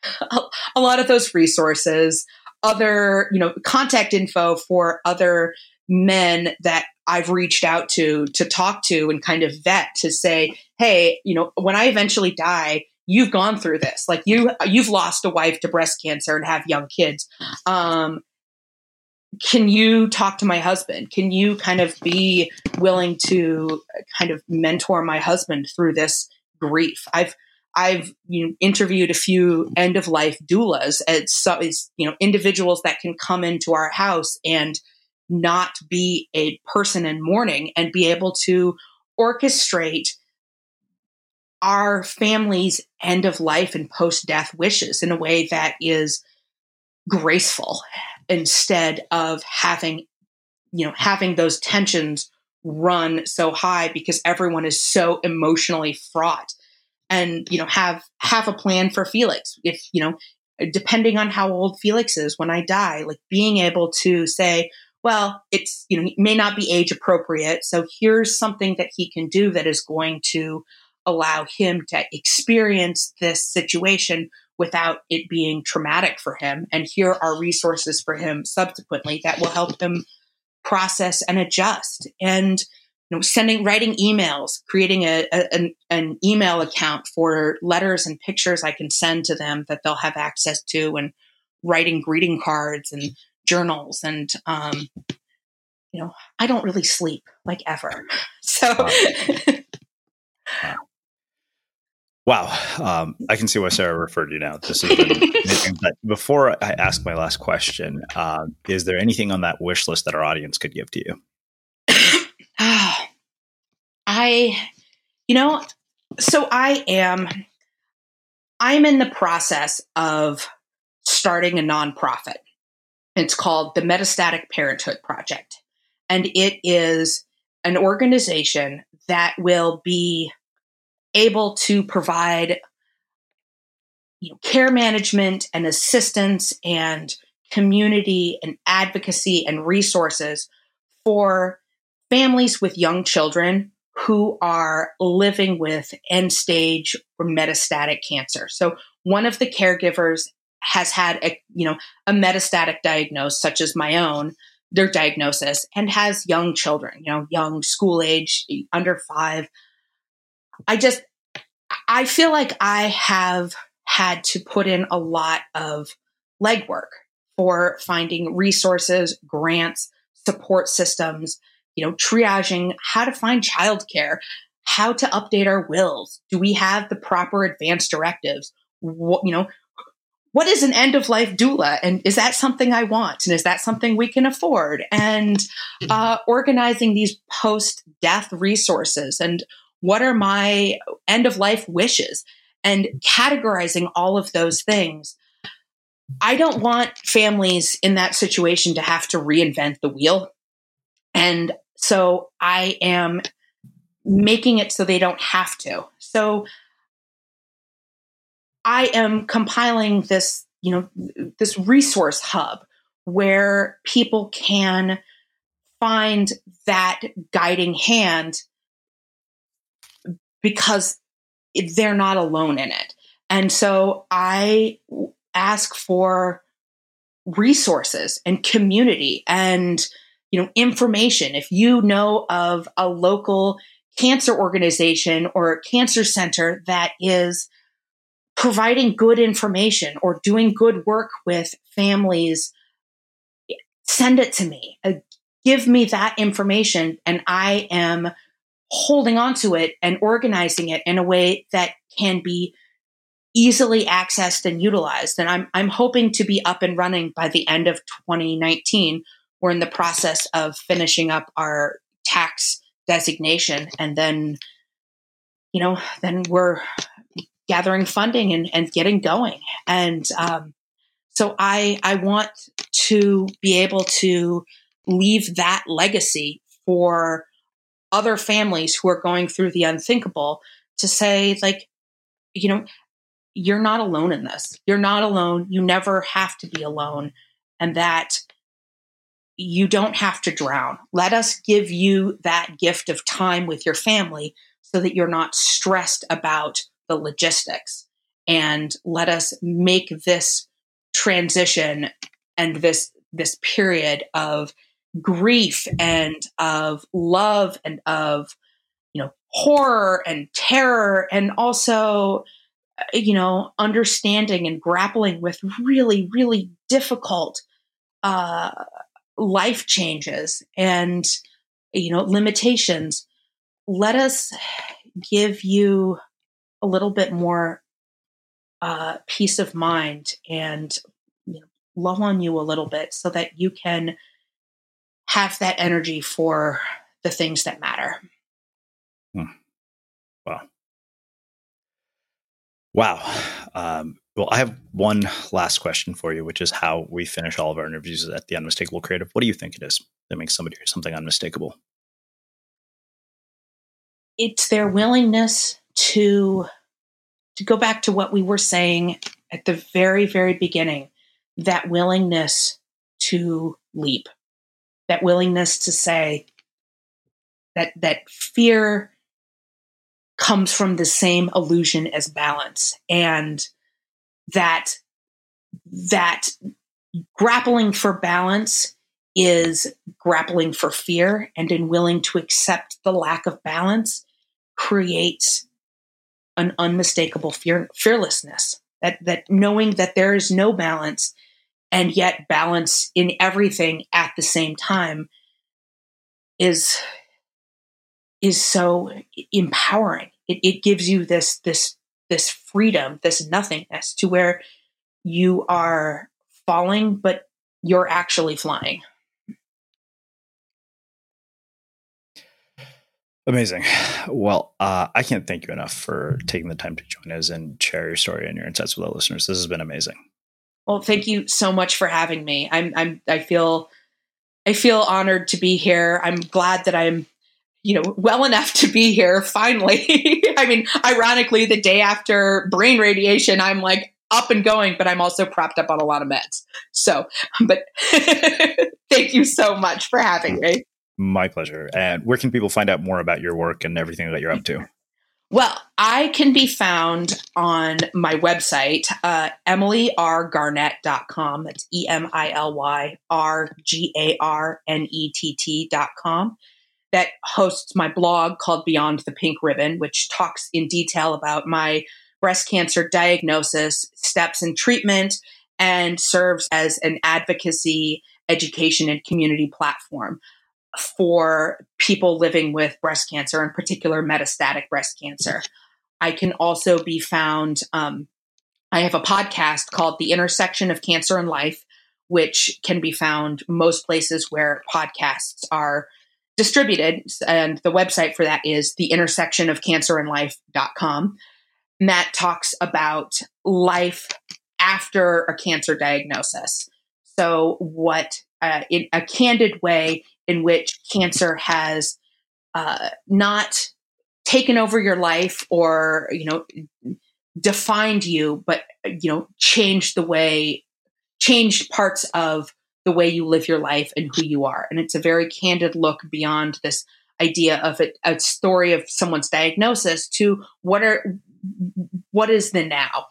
a lot of those resources, other, you know, contact info for other men that I've reached out to, to talk to and kind of vet, to say, hey, you know, when I eventually die, you've gone through this. Like you, you've lost a wife to breast cancer and have young kids. Um, can you talk to my husband? Can you kind of be willing to kind of mentor my husband through this grief? I've, I've, you know, interviewed a few end of life doulas as, so, as, you know, individuals that can come into our house and not be a person in mourning and be able to orchestrate our family's end of life and post-death wishes in a way that is graceful, instead of having, you know, having those tensions run so high because everyone is so emotionally fraught. And, you know, have have a plan for Felix. If, you know, depending on how old Felix is when I die, like being able to say, well, it's, you know, it may not be age appropriate, so here's something that he can do that is going to allow him to experience this situation without it being traumatic for him. And here are resources for him subsequently that will help him process and adjust. And, you know, sending, writing emails, creating a, a an, an email account for letters and pictures I can send to them that they'll have access to, and writing greeting cards and journals. And, um, you know, I don't really sleep, like, ever. So. Wow. Wow. Um, I can see why Sarah referred you now. This has been amazing. But before I ask my last question, uh, is there anything on that wish list that our audience could give to you? I, you know, so I am, I'm in the process of starting a nonprofit. It's called the Metastatic Parenthood Project. And it is an organization that will be able to provide, you know, care management and assistance and community and advocacy and resources for families with young children who are living with end stage or metastatic cancer. So one of the caregivers has had a, you know, a metastatic diagnosis, such as my own, their diagnosis, and has young children, you know, young school age, under five. I just, I feel like I have had to put in a lot of legwork for finding resources, grants, support systems, you know, triaging, how to find childcare, how to update our wills. Do we have the proper advance directives? What, you know, what is an end of life doula? And is that something I want? And is that something we can afford? And uh, organizing these post-death resources, and what are my end of life wishes, and categorizing all of those things. I don't want families in that situation to have to reinvent the wheel. And so I am making it so they don't have to. So I am compiling this, you know, this resource hub where people can find that guiding hand, because they're not alone in it. And so I ask for resources and community and, you know, information. If you know of a local cancer organization or cancer center that is providing good information or doing good work with families, send it to me. Uh, give me that information, and I am holding on to it and organizing it in a way that can be easily accessed and utilized. And I'm I'm hoping to be up and running by the end of twenty nineteen. We're in the process of finishing up our tax designation, and then, you know, then we're gathering funding and, and getting going. And um, so I I want to be able to leave that legacy for other families who are going through the unthinkable, to say, like, you know, you're not alone in this. You're not alone. You never have to be alone. And that you don't have to drown. Let us give you that gift of time with your family so that you're not stressed about the logistics. And let us make this transition and this, this period of grief and of love and of, you know, horror and terror, and also, you know, understanding and grappling with really, really difficult uh, life changes and, you know, limitations. Let us give you a little bit more uh, peace of mind and, you know, love on you a little bit so that you can have that energy for the things that matter. Wow. Um, well, I have one last question for you, which is how we finish all of our interviews at the Unmistakable Creative. What do you think it is that makes somebody or something unmistakable? It's their willingness to, to go back to what we were saying at the very, very beginning, that willingness to leap, that willingness to say that, that fear comes from the same illusion as balance, and that that grappling for balance is grappling for fear, and in willing to accept the lack of balance creates an unmistakable fear, fearlessness, that that knowing that there is no balance and yet balance in everything at the same time is is so empowering. It, it gives you this this this freedom, this nothingness, to where you are falling, but you're actually flying. Amazing. Well, uh, I can't thank you enough for taking the time to join us and share your story and your insights with our listeners. This has been amazing. Well, thank you so much for having me. I'm I'm I feel I feel honored to be here. I'm glad that I'm you know, well enough to be here finally. I mean, ironically, the day after brain radiation, I'm like up and going, but I'm also propped up on a lot of meds. So, but thank you so much for having me. My pleasure. And where can people find out more about your work and everything that you're up to? Well, I can be found on my website, uh, emily r garnett dot com. That's E M I L Y R G A R N E T T dot com. That hosts my blog called Beyond the Pink Ribbon, which talks in detail about my breast cancer diagnosis, steps in treatment, and serves as an advocacy, education, and community platform for people living with breast cancer, in particular metastatic breast cancer. I can also be found, um, I have a podcast called The Intersection of Cancer and Life, which can be found most places where podcasts are distributed. And the website for that is the intersection of cancer and life dot com. And that talks about life after a cancer diagnosis. So what, uh, in a candid way in which cancer has uh, not taken over your life or, you know, defined you, but, you know, changed the way, changed parts of the way you live your life and who you are. And it's a very candid look beyond this idea of a, a story of someone's diagnosis to what are, what is the now.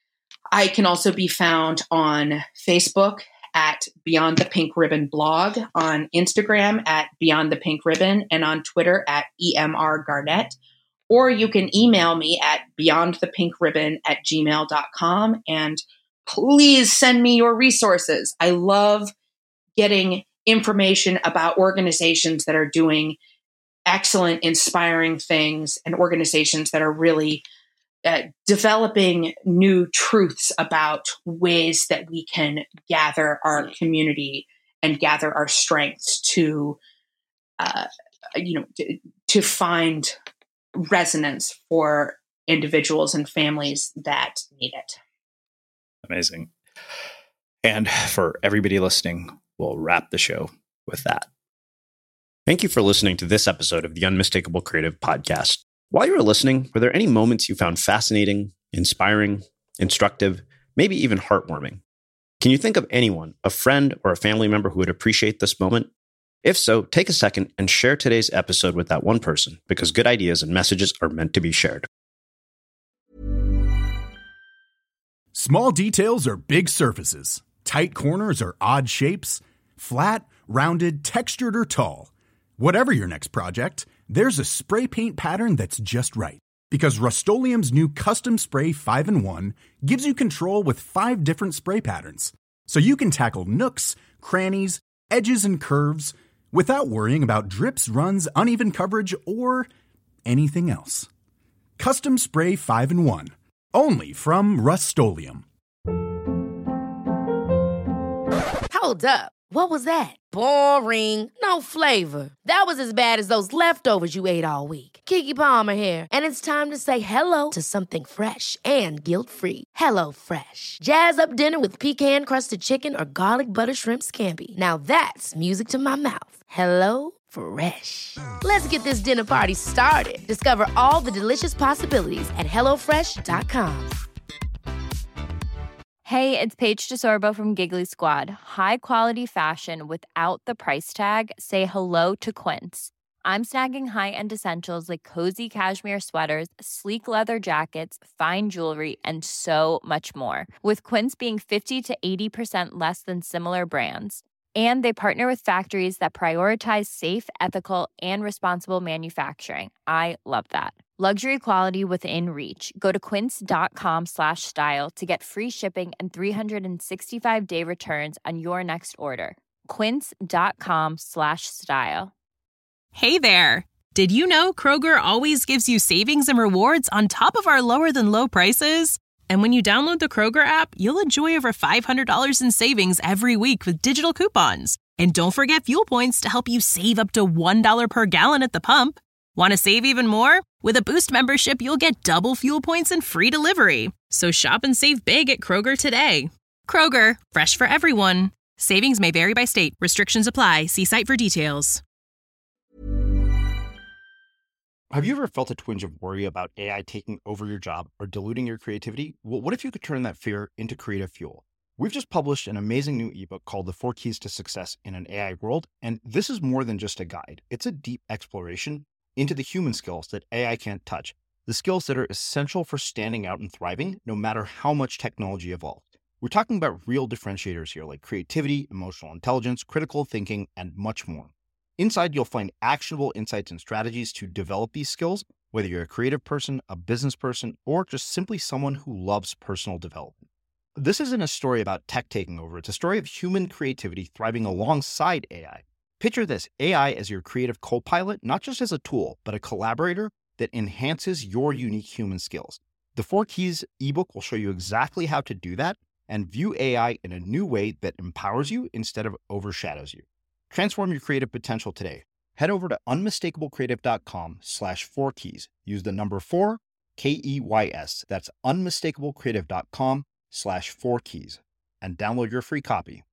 I can also be found on Facebook at Beyond the Pink Ribbon blog, on Instagram at Beyond the Pink Ribbon, and on Twitter at E M R Garnett. Or you can email me at beyondthepinkribbon at gmail dot com. And please send me your resources. I love getting information about organizations that are doing excellent, inspiring things, and organizations that are really uh, developing new truths about ways that we can gather our community and gather our strengths to, uh, you know, to, to find resonance for individuals and families that need it. Amazing. And for everybody listening, we'll wrap the show with that. Thank you for listening to this episode of the Unmistakable Creative Podcast. While you were listening, were there any moments you found fascinating, inspiring, instructive, maybe even heartwarming? Can you think of anyone, a friend or a family member who would appreciate this moment? If so, take a second and share today's episode with that one person, because good ideas and messages are meant to be shared. Small details are big surfaces. Tight corners are odd shapes. Flat, rounded, textured, or tall. Whatever your next project, there's a spray paint pattern that's just right. Because Rust-Oleum's new Custom Spray five in one gives you control with five different spray patterns. So you can tackle nooks, crannies, edges, and curves without worrying about drips, runs, uneven coverage, or anything else. Custom Spray five in one. Only from Rust-Oleum. Hold up. What was that? Boring. No flavor. That was as bad as those leftovers you ate all week. Keke Palmer here, and it's time to say hello to something fresh and guilt-free. Hello Fresh. Jazz up dinner with pecan-crusted chicken or garlic butter shrimp scampi. Now that's music to my mouth. Hello Fresh. Let's get this dinner party started. Discover all the delicious possibilities at hello fresh dot com. Hey, it's Paige DeSorbo from Giggly Squad. High quality fashion without the price tag. Say hello to Quince. I'm snagging high-end essentials like cozy cashmere sweaters, sleek leather jackets, fine jewelry, and so much more. With Quince being fifty to eighty percent less than similar brands. And they partner with factories that prioritize safe, ethical, and responsible manufacturing. I love that. Luxury quality within reach. Go to quince.com slash style to get free shipping and three sixty-five day returns on your next order. Quince.com slash style. Hey there. Did you know Kroger always gives you savings and rewards on top of our lower than low prices? And when you download the Kroger app, you'll enjoy over five hundred dollars in savings every week with digital coupons. And don't forget fuel points to help you save up to one dollar per gallon at the pump. Want to save even more? With a Boost membership, you'll get double fuel points and free delivery. So shop and save big at Kroger today. Kroger, fresh for everyone. Savings may vary by state. Restrictions apply. See site for details. Have you ever felt a twinge of worry about A I taking over your job or diluting your creativity? Well, what if you could turn that fear into creative fuel? We've just published an amazing new ebook called The Four Keys to Success in an A I World, and this is more than just a guide. It's a deep exploration into the human skills that A I can't touch, the skills that are essential for standing out and thriving, no matter how much technology evolves. We're talking about real differentiators here, like creativity, emotional intelligence, critical thinking, and much more. Inside, you'll find actionable insights and strategies to develop these skills, whether you're a creative person, a business person, or just simply someone who loves personal development. This isn't a story about tech taking over. It's a story of human creativity thriving alongside A I. Picture this, A I as your creative co-pilot, not just as a tool, but a collaborator that enhances your unique human skills. The Four Keys ebook will show you exactly how to do that and view A I in a new way that empowers you instead of overshadows you. Transform your creative potential today. Head over to unmistakablecreative.com slash four keys. Use the number four, K E Y S. That's unmistakablecreative.com slash four keys and download your free copy.